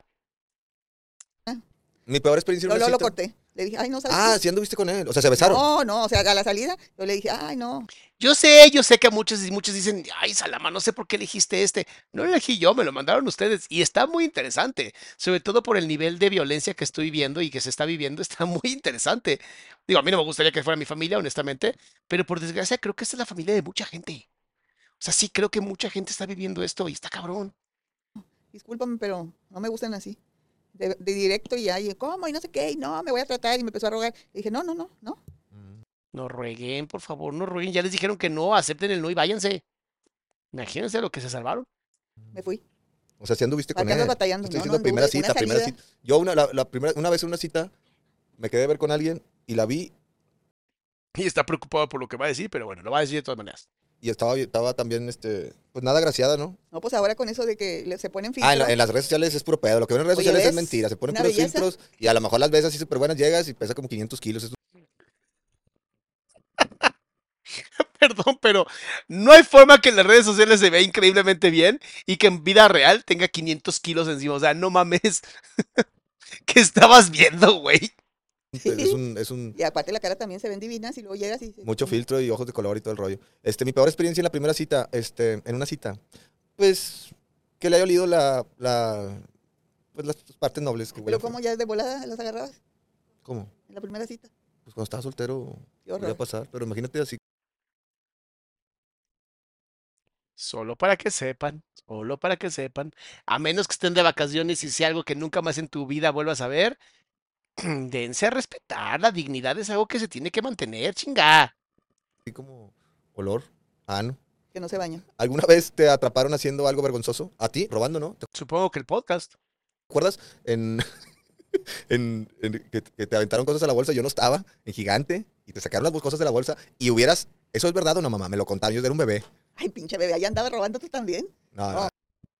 Mi peor experiencia Yo fue lo corté. Le dije, ay, no, ¿sabes Ah, qué? sí anduviste con él. O sea, se besaron. No, o sea, a la salida, yo le dije, ay, no. Yo sé que muchos y muchos dicen, ay, Salama, no sé por qué elegiste este. No lo elegí yo, me lo mandaron ustedes. Y está muy interesante, sobre todo por el nivel de violencia que estoy viendo y que se está viviendo, está muy interesante. Digo, a mí no me gustaría que fuera mi familia, honestamente, pero por desgracia creo que esta es la familia de mucha gente. O sea, sí creo que mucha gente está viviendo esto y está cabrón. Discúlpame, pero no me gustan así. De directo y ahí, ¿cómo? Y no sé qué, y no, me voy a tratar. Y me empezó a rogar. Y dije, no. No rueguen, por favor, no rueguen. Ya les dijeron que no, acepten el no y váyanse. Imagínense lo que se salvaron. Me fui. O sea, sí anduviste con ¿Para qué él. andas batallando? Estoy No, diciendo no primera anduve, cita, una primera salida. cita. Yo una vez en una cita me quedé a ver con alguien y la vi Y está preocupado por lo que va a decir, pero bueno, lo va a decir de todas maneras. y estaba también, pues nada agraciada, ¿no? No, pues ahora con eso de que se ponen Ah, filtros. en las redes sociales es puro pedo. Lo que ven en redes Oye, sociales es ¿ves? mentira. Se ponen Una puros belleza. filtros y a lo mejor las ves así súper buenas, llegas y pesa como 500 kilos. Perdón, pero no hay forma que en las redes sociales se vea increíblemente bien y que en vida real tenga 500 kilos encima. O sea, no mames. ¿Qué estabas viendo, güey? Es un Y aparte la cara también se ven divinas y luego llegas y... mucho filtro y ojos de color y todo el rollo. Mi peor experiencia en la primera cita, en una cita, pues que le haya olido pues las partes nobles que Pero huelen como feo. ya de volada las agarrabas ¿Cómo? en la primera cita. Pues cuando estaba soltero Qué horror. podía pasar, pero imagínate así. Solo para que sepan, solo para que sepan. A menos que estén de vacaciones y sea algo que nunca más en tu vida vuelvas a ver, dense a respetar. La dignidad es algo que se tiene que mantener, chinga. Así como olor, ano. Que no se bañan. ¿Alguna vez te atraparon haciendo algo vergonzoso? ¿A ti? ¿Robando, no? ¿Te Supongo que el podcast. acuerdas? Que te aventaron cosas a la bolsa, yo no estaba, en Gigante, y te sacaron las cosas de la bolsa, y hubieras... ¿Eso es verdad o no, mamá? Me lo contaron, yo era un bebé. Ay, pinche bebé, allá andaba robando tú también. No, Oh.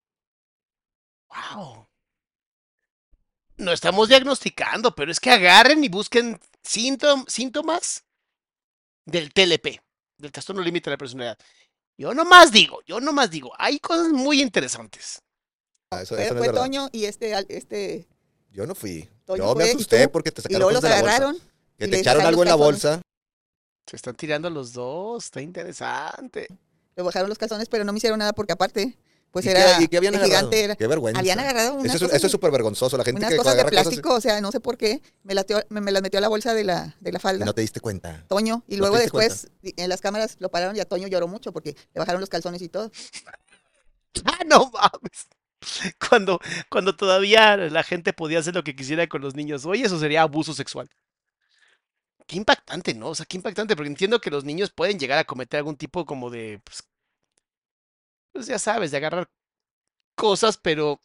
Wow. No estamos diagnosticando, pero es que agarren y busquen síntomas del TLP, del trastorno límite de la personalidad. Yo nomás digo, hay cosas muy interesantes. eso Fue, no es fue verdad. Toño y este Yo no fui. Toño Yo me fue, y asusté tú, porque te y sacaron luego los cosas de la bolsa. agarraron. Que y te les echaron bajaron algo en los la calzones. bolsa. Se están tirando los dos, está interesante. Le bajaron los calzones, pero no me hicieron nada porque aparte, pues ¿Y era qué habían el agarrado? gigante. Qué vergüenza. Habían agarrado unas Eso cosas, es súper vergonzoso. La gente unas que cosas de agarra cosas plástico, o sea, no sé por qué, me las metió a la bolsa de la y falda. no te diste cuenta. Toño, y ¿No luego te diste después en las cámaras lo pararon y a Toño lloró mucho porque le bajaron los calzones y todo. ¡Ah, no mames! Cuando todavía la gente podía hacer lo que quisiera con los niños. Oye, eso sería abuso sexual. Qué impactante, ¿no? O sea, qué impactante, porque entiendo que los niños pueden llegar a cometer algún tipo como de, pues ya sabes, de agarrar cosas, pero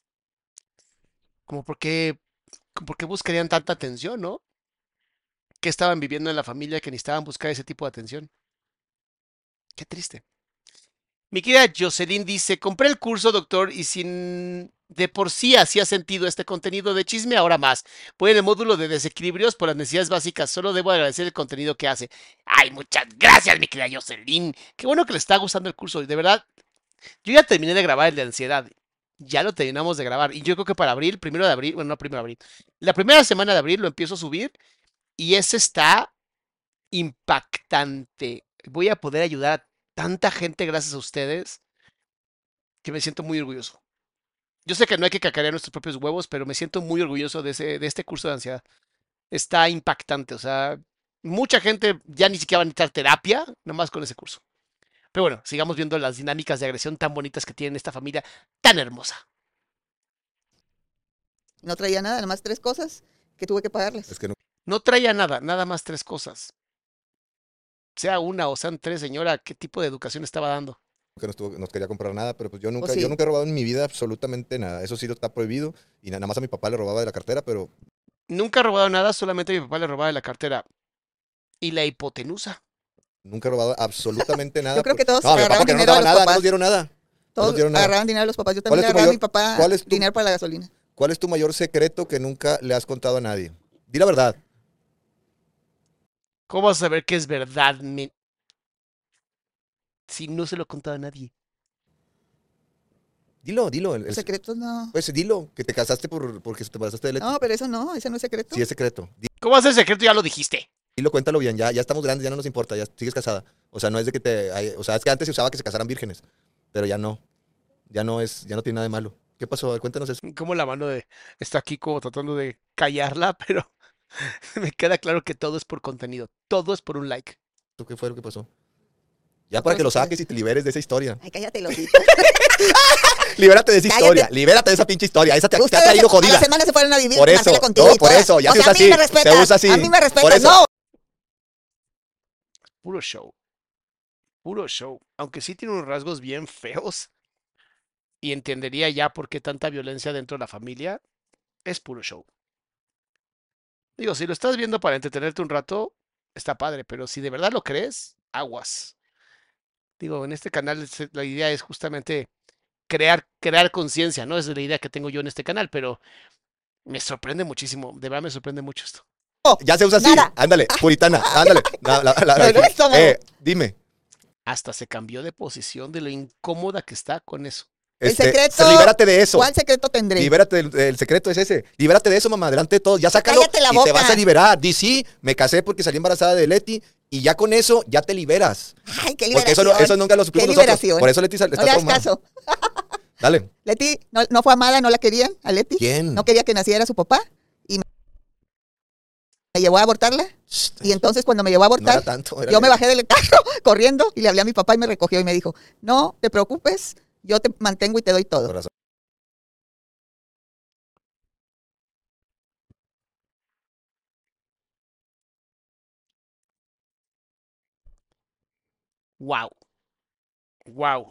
como por qué buscarían tanta atención, ¿no? ¿Qué estaban viviendo en la familia que necesitaban buscar ese tipo de atención? Qué triste. Mi querida Jocelyn dice, compré el curso, doctor, y sin de por sí hacía sentido este contenido de chisme, ahora más. Voy en el módulo de desequilibrios por las necesidades básicas, solo debo agradecer el contenido que hace. Ay, muchas gracias, mi querida Jocelyn. Qué bueno que le está gustando el curso, de verdad. Yo ya terminé de grabar el de ansiedad. Ya lo terminamos de grabar. Y yo creo que para abril, primero de abril, bueno, no primero de abril. La primera semana de abril lo empiezo a subir y ese está impactante. Voy a poder ayudar a tanta gente gracias a ustedes que me siento muy orgulloso. Yo sé que no hay que cacarear nuestros propios huevos, pero me siento muy orgulloso de este curso de ansiedad. Está impactante, o sea, mucha gente ya ni siquiera va a necesitar terapia, nomás con ese curso. Pero bueno, sigamos viendo las dinámicas de agresión tan bonitas que tiene esta familia tan hermosa. No traía nada, nada más 3 cosas que tuve que pagarlas. Es que No traía nada, nada más 3 cosas. Sea una o sean 3, señora, ¿qué tipo de educación estaba dando? nunca nos quería comprar nada, pero pues yo nunca, Pues sí. yo nunca he robado en mi vida absolutamente nada. Eso sí lo está prohibido. Y nada más a mi papá le robaba de la cartera, pero Nunca ha robado nada, solamente mi papá le robaba de la cartera. Y la hipotenusa. nunca he robado absolutamente nada. Yo creo que todos No, mi papá agarraban que no nos dinero daba de los nada, no papás. nos dieron nada. No Todos nos dieron nada. agarraban dinero a los papás. Yo ¿Cuál también es le tu agarraba a mayor- mi papá cuál es tu- dinero para la gasolina. ¿Cuál es tu mayor secreto que nunca le has contado a nadie? Di la verdad. ¿Cómo vas a saber que es verdad, si no se lo he contado a nadie? Dilo. Los secretos no. Pues dilo, que te casaste porque te embarazaste de Leti. No, pero eso no, ese no es secreto. Sí, es secreto. ¿Cómo va a ser secreto? Ya lo dijiste. Dilo, cuéntalo bien. Ya estamos grandes, ya no nos importa, ya sigues casada. O sea, no es de que o sea, es que antes se usaba que se casaran vírgenes, pero ya no. Ya no tiene nada de malo. ¿Qué pasó? A ver, cuéntanos eso. Como la mano está aquí como tratando de callarla, pero me queda claro que todo es por contenido. Todo es por un like. ¿Qué fue lo que pasó? Ya para que lo saques y te liberes de esa historia. Ay, cállate, lojito. Libérate de esa Cállate. historia. Libérate de esa pinche historia. Esa te ha Ustedes traído a jodida. la semana se fueron a vivir Por eso, Marcela contigo no, y por toda. eso, ya O se sea, usa a mí me así, respetas. se usa así. A mí me Por respetas, eso. no. Puro show. Puro show. Aunque sí tiene unos rasgos bien feos. Y entendería ya por qué tanta violencia dentro de la familia. Es puro show. Digo, si lo estás viendo para entretenerte un rato, está padre. Pero si de verdad lo crees, aguas. Digo, en este canal la idea es justamente crear conciencia, ¿no? Esa es la idea que tengo yo en este canal, pero me sorprende muchísimo. De verdad me sorprende mucho esto. Ya se usa así. Nada. Ándale, puritana. Ándale. Pero esto no. Dime. Hasta se cambió de posición de lo incómoda que está con eso. El secreto. Libérate de eso. ¿Cuál secreto tendré? Libérate el secreto es ese. Libérate de eso, mamá. Delante de todos. Ya sácalo Cállate la y te boca. vas a liberar. Di sí, me casé porque salí embarazada de Leti y ya con eso ya te liberas. Ay, qué Porque liberación. eso nunca lo supimos Qué nosotros. liberación. Por eso Leti está No le hagas traumada. caso. Dale. Leti no fue amada, no la querían a Leti. ¿Quién? No quería que naciera su papá y me llevó a abortarla. Y entonces cuando me llevó a No abortar, era tanto. yo me bajé del carro corriendo y le hablé a mi papá y me recogió y me dijo, no te preocupes, yo te mantengo y te doy todo. Corazón. Wow. Wow.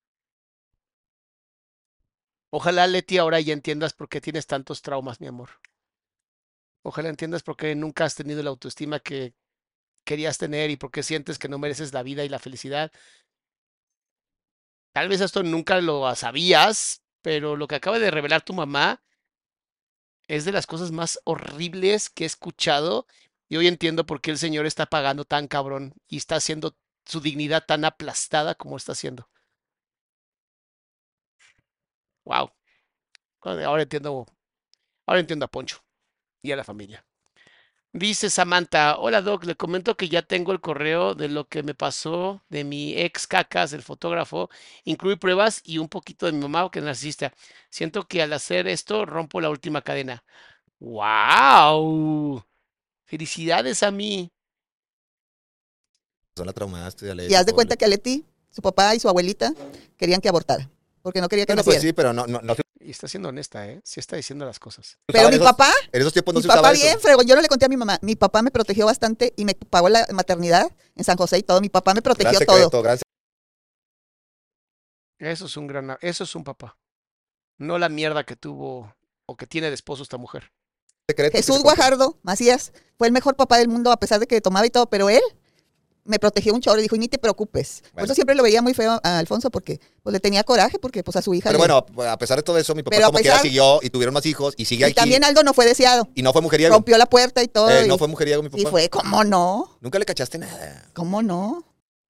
Ojalá, Leti, ahora ya entiendas por qué tienes tantos traumas, mi amor. Ojalá entiendas por qué nunca has tenido la autoestima que querías tener y por qué sientes que no mereces la vida y la felicidad. Tal vez esto nunca lo sabías, pero lo que acaba de revelar tu mamá es de las cosas más horribles que he escuchado y hoy entiendo por qué el señor está pagando tan cabrón y está haciendo su dignidad tan aplastada como está haciendo. Wow. Ahora entiendo a Poncho y a la familia. Dice Samantha, hola Doc, le comento que ya tengo el correo de lo que me pasó de mi ex Cacas, el fotógrafo. Incluye pruebas y un poquito de mi mamá, que es narcisista. Siento que al hacer esto rompo la última cadena. ¡Wow! Felicidades a mí. La traumaste, ya le Y haz de cuenta que a Leti, su papá y su abuelita querían que abortara, porque no quería que Bueno, naciera. pues sí, pero no. Y está siendo honesta, ¿eh? Sí está diciendo las cosas. Pero mi papá, En esos tiempos no mi se usaba papá eso. bien fregón, yo no le conté a mi mamá, mi papá me protegió bastante y me pagó la maternidad en San José y todo, mi papá me protegió Gran todo. secreto, gran Eso es un papá. No la mierda que tuvo o que tiene de esposo esta mujer. secreto. que Jesús se contó. Guajardo Macías fue el mejor papá del mundo a pesar de que tomaba y todo, pero él me protegió un chorro y dijo, y ni te preocupes. Por Bueno. eso siempre lo veía muy feo a Alfonso porque pues le tenía coraje porque pues a su hija Pero le- bueno, a pesar de todo eso, mi papá Pero a como quiera pesar- siguió y tuvieron más hijos y sigue y aquí. también Aldo no fue deseado. Y no fue mujeriego. Rompió la puerta y todo. No y, fue mujeriego mi papá. y fue, ¿cómo no? Nunca le cachaste nada. ¿Cómo no?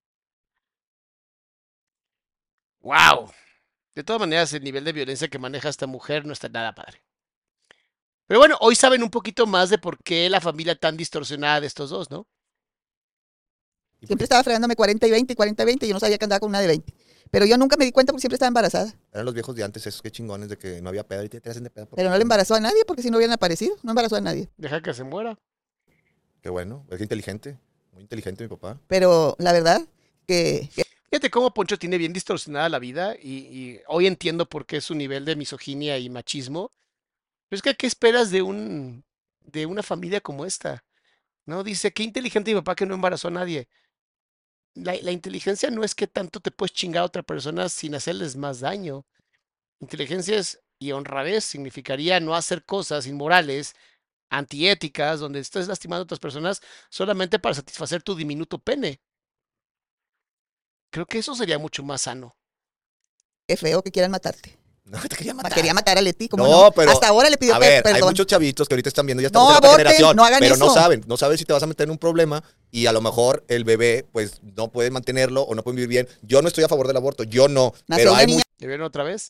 ¡Wow! De todas maneras, el nivel de violencia que maneja esta mujer no está nada padre. Pero bueno, hoy saben un poquito más de por qué la familia tan distorsionada de estos dos, ¿no? Siempre estaba fregándome 40 y 20 y 40 y 20 y yo no sabía que andaba con una de 20. Pero yo nunca me di cuenta porque siempre estaba embarazada. Eran los viejos de antes, esos que chingones de que no había pedo y te hacen de pedo. Pero no le embarazó a nadie porque si no hubieran aparecido, no embarazó a nadie. Deja que se muera. Qué bueno, es inteligente. Muy inteligente mi papá. Pero la verdad que Fíjate cómo Poncho tiene bien distorsionada la vida y hoy entiendo por qué su nivel de misoginia y machismo. Pero es que, ¿qué esperas de una familia como esta? ¿No? Dice, qué inteligente mi papá que no embarazó a nadie. La inteligencia no es que tanto te puedes chingar a otra persona sin hacerles más daño. Inteligencia y honradez significaría no hacer cosas inmorales, antiéticas, donde estés lastimando a otras personas solamente para satisfacer tu diminuto pene. Creo que eso sería mucho más sano. Qué feo que quieran matarte. No, te quería matar. Quería matar a Leti, ¿cómo No, no? pero, Hasta ahora le pidió a ver, hay perdón. muchos chavitos que ahorita están viendo, ya No estamos en otra aborten, generación, no hagan pero eso. no saben si te vas a meter en un problema y a lo mejor el bebé, pues, no puede mantenerlo o no puede vivir bien. Yo no estoy a favor del aborto, yo no, Nació pero una hay niña. ¿Ya vieron otra vez?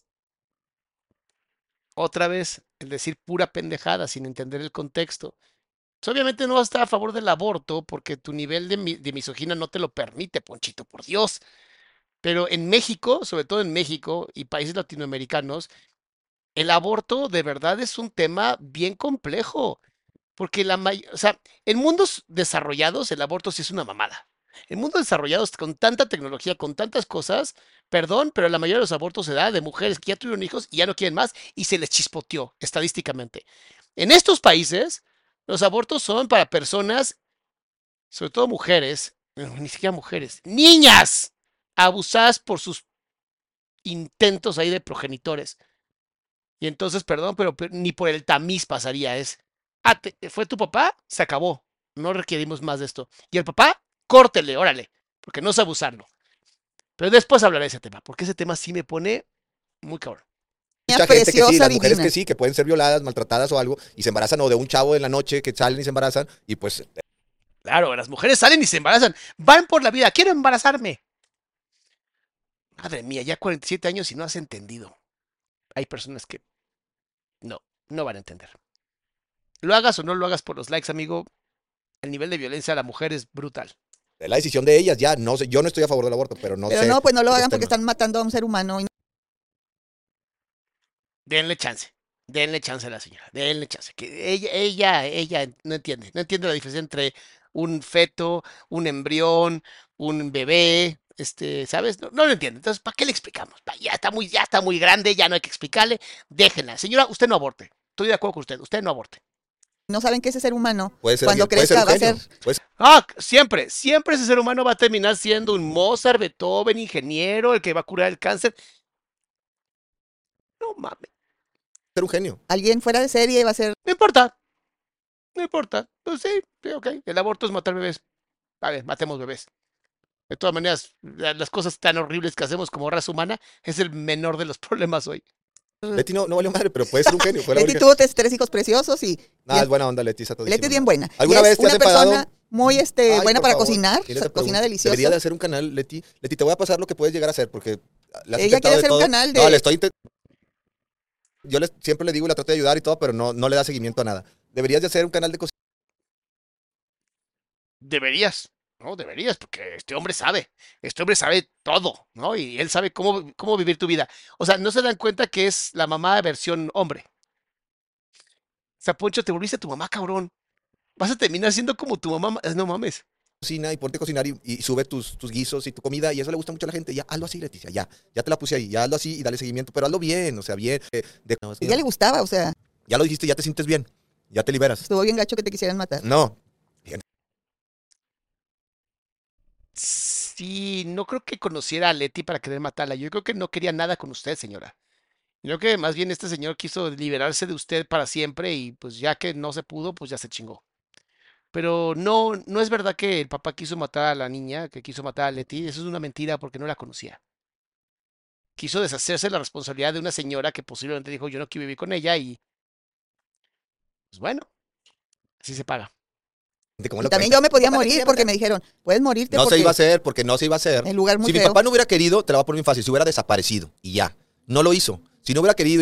Otra vez, el decir pura pendejada sin entender el contexto. Pues obviamente no vas a estar a favor del aborto porque tu nivel de misoginia no te lo permite, Ponchito, por Dios. Pero en México, sobre todo en México y países latinoamericanos, el aborto de verdad es un tema bien complejo. Porque o sea, en mundos desarrollados el aborto sí es una mamada. En mundos desarrollados con tanta tecnología, con tantas cosas, perdón, pero la mayoría de los abortos se da de mujeres que ya tuvieron hijos y ya no quieren más y se les chispoteó estadísticamente. En estos países, los abortos son para personas, sobre todo mujeres, ni siquiera mujeres, niñas, abusadas por sus intentos ahí de progenitores. Y entonces, perdón, pero ni por el tamiz pasaría. Fue tu papá, se acabó. No requerimos más de esto. Y el papá, córtele, órale, porque no es abusarlo. Pero después hablaré de ese tema, porque ese tema sí me pone muy cabrón. mucha gente que sí, Preciosa, las mujeres divina. que sí, que pueden ser violadas, maltratadas o algo, y se embarazan, o de un chavo en la noche que salen y se embarazan, y pues Claro, las mujeres salen y se embarazan. Van por la vida, quiero embarazarme. Madre mía, ya 47 años y no has entendido. Hay personas que no van a entender. Lo hagas o no lo hagas por los likes, amigo, el nivel de violencia a la mujer es brutal. es la decisión de ellas, ya, no sé, yo no estoy a favor del aborto, pero no Pero sé. no, pues no lo esos hagan porque temas. están matando a un ser humano. Denle chance. Denle chance a la señora. Denle chance. Que ella no entiende. No entiende la diferencia entre un feto, un embrión, un bebé. ¿Sabes? No lo entiende. Entonces, ¿para qué le explicamos? Ya está muy grande, ya no hay que explicarle. Déjenla. Señora, usted no aborte. Estoy de acuerdo con usted. Usted no aborte. No saben que ese ser humano, Puede ser, cuando puede ser crezca, un va a genio, ser. puede Siempre ese ser humano va a terminar siendo un Mozart, Beethoven, ingeniero, el que va a curar el cáncer. No mames. ser un genio. Alguien fuera de serie va a ser. No importa. No importa. Pues sí, ok. El aborto es matar bebés. Vale, matemos bebés. De todas maneras, las cosas tan horribles que hacemos como raza humana es el menor de los problemas hoy. Leti no valió madre, pero puede ser un genio. Fue la Leti única. tuvo tres hijos preciosos y Es buena onda, Leti. Está Leti es bien buena. ¿Alguna Y vez es te has una persona enfadado? muy Ay, buena por para favor, cocinar, ¿quién te cocina pregunta? delicioso. Debería de hacer un canal, Leti. Leti, te voy a pasar lo que puedes llegar a hacer, porque le has Ella intentado quiere de hacer un todo. canal de. No, le estoy yo siempre le digo y la trato de ayudar y todo, pero no le da seguimiento a nada. Deberías de hacer un canal de cocina. Deberías, ¿no? Deberías, porque este hombre sabe. Este hombre sabe todo, ¿no? Y él sabe cómo vivir tu vida. O sea, no se dan cuenta que es la mamá versión hombre. O sea, Poncho, te volviste tu mamá, cabrón. Vas a terminar siendo como tu mamá. No mames. Cocina y ponte a cocinar y sube tus guisos y tu comida y eso le gusta mucho a la gente. Ya, hazlo así, Leticia, ya te la puse ahí, ya hazlo así y dale seguimiento, pero hazlo bien, o sea, bien. A ella le gustaba, o sea, Ya lo dijiste, ya te sientes bien, ya te liberas. estuvo bien gacho que te quisieran matar. No, Sí, no creo que conociera a Leti para querer matarla. Yo creo que no quería nada con usted, señora. Yo creo que más bien este señor quiso liberarse de usted para siempre y pues ya que no se pudo, pues ya se chingó. Pero no es verdad que el papá quiso matar a la niña, que quiso matar a Leti. Eso es una mentira porque no la conocía. Quiso deshacerse de la responsabilidad de una señora que posiblemente dijo yo no quiero vivir con ella y pues bueno, así se paga. ¿cómo Y lo también cuentas? yo me podía Papá, te morir quería porque matar. me dijeron, puedes morirte No porque se iba a hacer, porque no se iba a hacer. el lugar muy Si mi feo. papá no hubiera querido, te la va a poner bien fácil, si hubiera desaparecido y ya. No lo hizo. Si no hubiera querido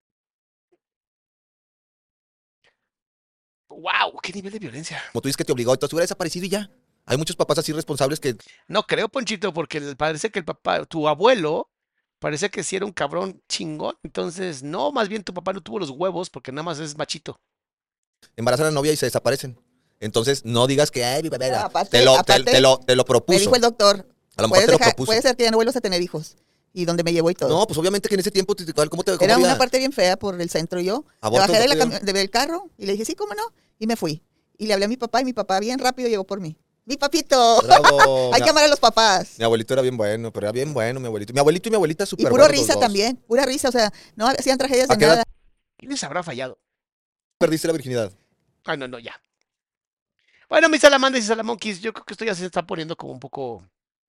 ¡Wow! ¡Qué nivel de violencia! como tú dices que te obligó, entonces hubiera desaparecido y ya. Hay muchos papás así responsables que No creo, Ponchito, porque parece que el papá, tu abuelo, parece que sí era un cabrón chingón. Entonces, no, más bien tu papá no tuvo los huevos porque nada más es machito. embarazan a la novia y se desaparecen. Entonces, no digas que, ay, mi papá era. Aparte, Te lo me propuso. dijo el doctor, A lo mejor te lo propuso. Puede ser que ya no vuelvas a tener hijos. Y donde me llevó y todo. No, pues obviamente que en ese tiempo, ¿cómo Era una parte bien fea por el centro. Yo me bajé del carro y le dije, sí, cómo no. Y me fui. Y le hablé a mi papá y mi papá bien rápido llegó por mí. ¡Mi papito! Bravo. Hay que amar a los papás. Mi abuelito era bien bueno, pero era bien bueno mi abuelito. Mi abuelito y mi abuelita súper buenos. Y puro risa también. Pura risa, o sea, no hacían tragedias de nada. ¿Quién les habrá fallado? Perdiste la virginidad. Ay, no, ya. Bueno, mis salamandras y salamonquis, yo creo que esto ya se está poniendo como un poco...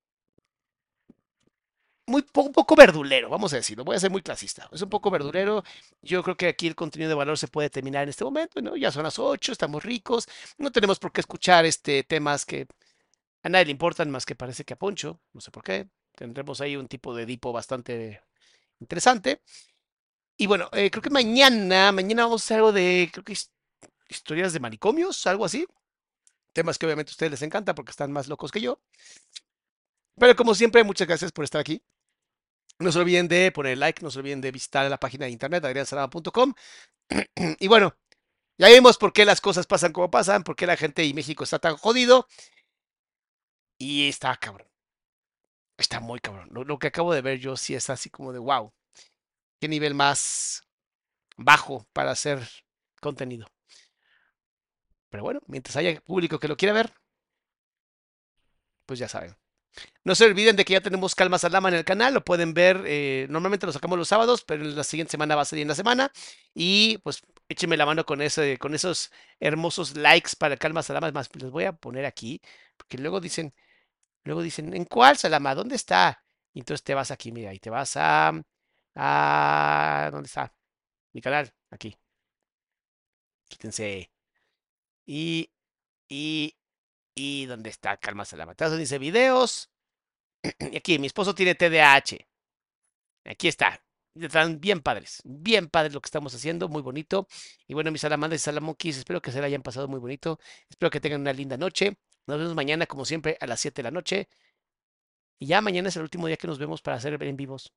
un poco verdulero, vamos a decirlo. Voy a ser muy clasista. Es un poco verdulero. Yo creo que aquí el contenido de valor se puede terminar en este momento, ¿no? Ya son las 8, estamos ricos. No tenemos por qué escuchar temas que a nadie le importan más que parece que a Poncho. No sé por qué. Tendremos ahí un tipo de Edipo bastante interesante. Y bueno, creo que mañana vamos a hacer algo de, creo que historias de manicomios, algo así. Temas que obviamente a ustedes les encanta porque están más locos que yo. Pero como siempre, muchas gracias por estar aquí. No se olviden de poner like, no se olviden de visitar la página de internet, adriansalama.com. Y bueno, ya vimos por qué las cosas pasan como pasan, por qué la gente y México está tan jodido. Y está cabrón. Está muy cabrón. Lo que acabo de ver yo sí es así como de wow. Qué nivel más bajo para hacer contenido. Pero bueno, mientras haya público que lo quiera ver, pues ya saben. No se olviden de que ya tenemos Calma Salama en el canal, lo pueden ver, normalmente lo sacamos los sábados, pero en la siguiente semana va a salir en la semana. Y pues échenme la mano con esos hermosos likes para Calma Salama. Es más, les voy a poner aquí, porque luego dicen, ¿en cuál Salama? ¿Dónde está? Y entonces te vas aquí, mira, y te vas ¿dónde está? Mi canal, aquí. Quítense. Y, ¿dónde está Calma Salama? Entonces dice videos. Y aquí, mi esposo tiene TDAH. Aquí está. Están bien padres lo que estamos haciendo, muy bonito. Y bueno, mis salamandras y salamonquis, espero que se la hayan pasado muy bonito. Espero que tengan una linda noche. Nos vemos mañana, como siempre, a las 7 de la noche. Y ya mañana es el último día que nos vemos para hacer en vivos.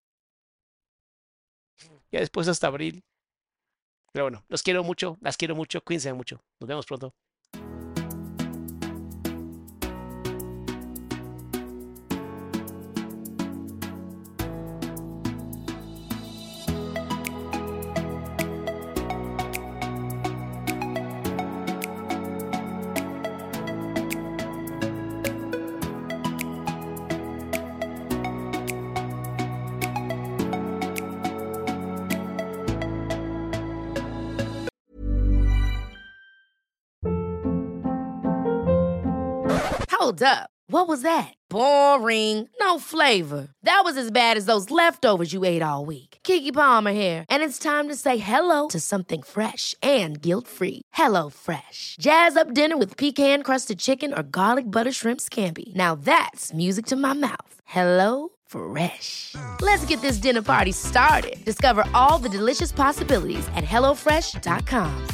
Ya después hasta abril. Pero bueno, los quiero mucho, las quiero mucho, cuídense mucho. Nos vemos pronto. Hold up. What was that? Boring. No flavor. That was as bad as those leftovers you ate all week. Keke Palmer here, and it's time to say hello to something fresh and guilt-free. Hello Fresh. Jazz up dinner with pecan-crusted chicken or garlic butter shrimp scampi. Now that's music to my mouth. Hello Fresh. Let's get this dinner party started. Discover all the delicious possibilities at hellofresh.com.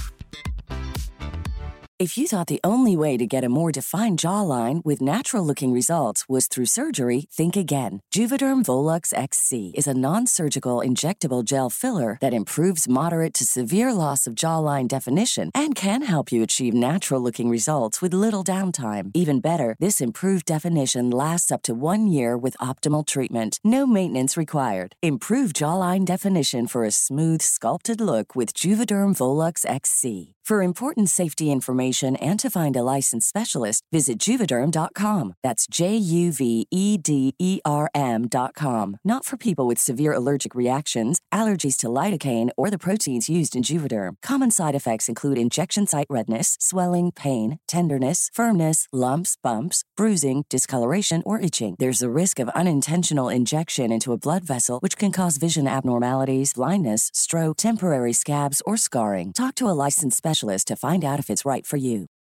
If you thought the only way to get a more defined jawline with natural-looking results was through surgery, think again. Juvederm Volux XC is a non-surgical injectable gel filler that improves moderate to severe loss of jawline definition and can help you achieve natural-looking results with little downtime. Even better, this improved definition lasts up to 1 year with optimal treatment. No maintenance required. Improve jawline definition for a smooth, sculpted look with Juvederm Volux XC. For important safety information and to find a licensed specialist, visit Juvederm.com. That's JUVEDERM.com. Not for people with severe allergic reactions, allergies to lidocaine, or the proteins used in Juvederm. Common side effects include injection site redness, swelling, pain, tenderness, firmness, lumps, bumps, bruising, discoloration, or itching. There's a risk of unintentional injection into a blood vessel, which can cause vision abnormalities, blindness, stroke, temporary scabs, or scarring. Talk to a licensed specialist to find out if it's right for you.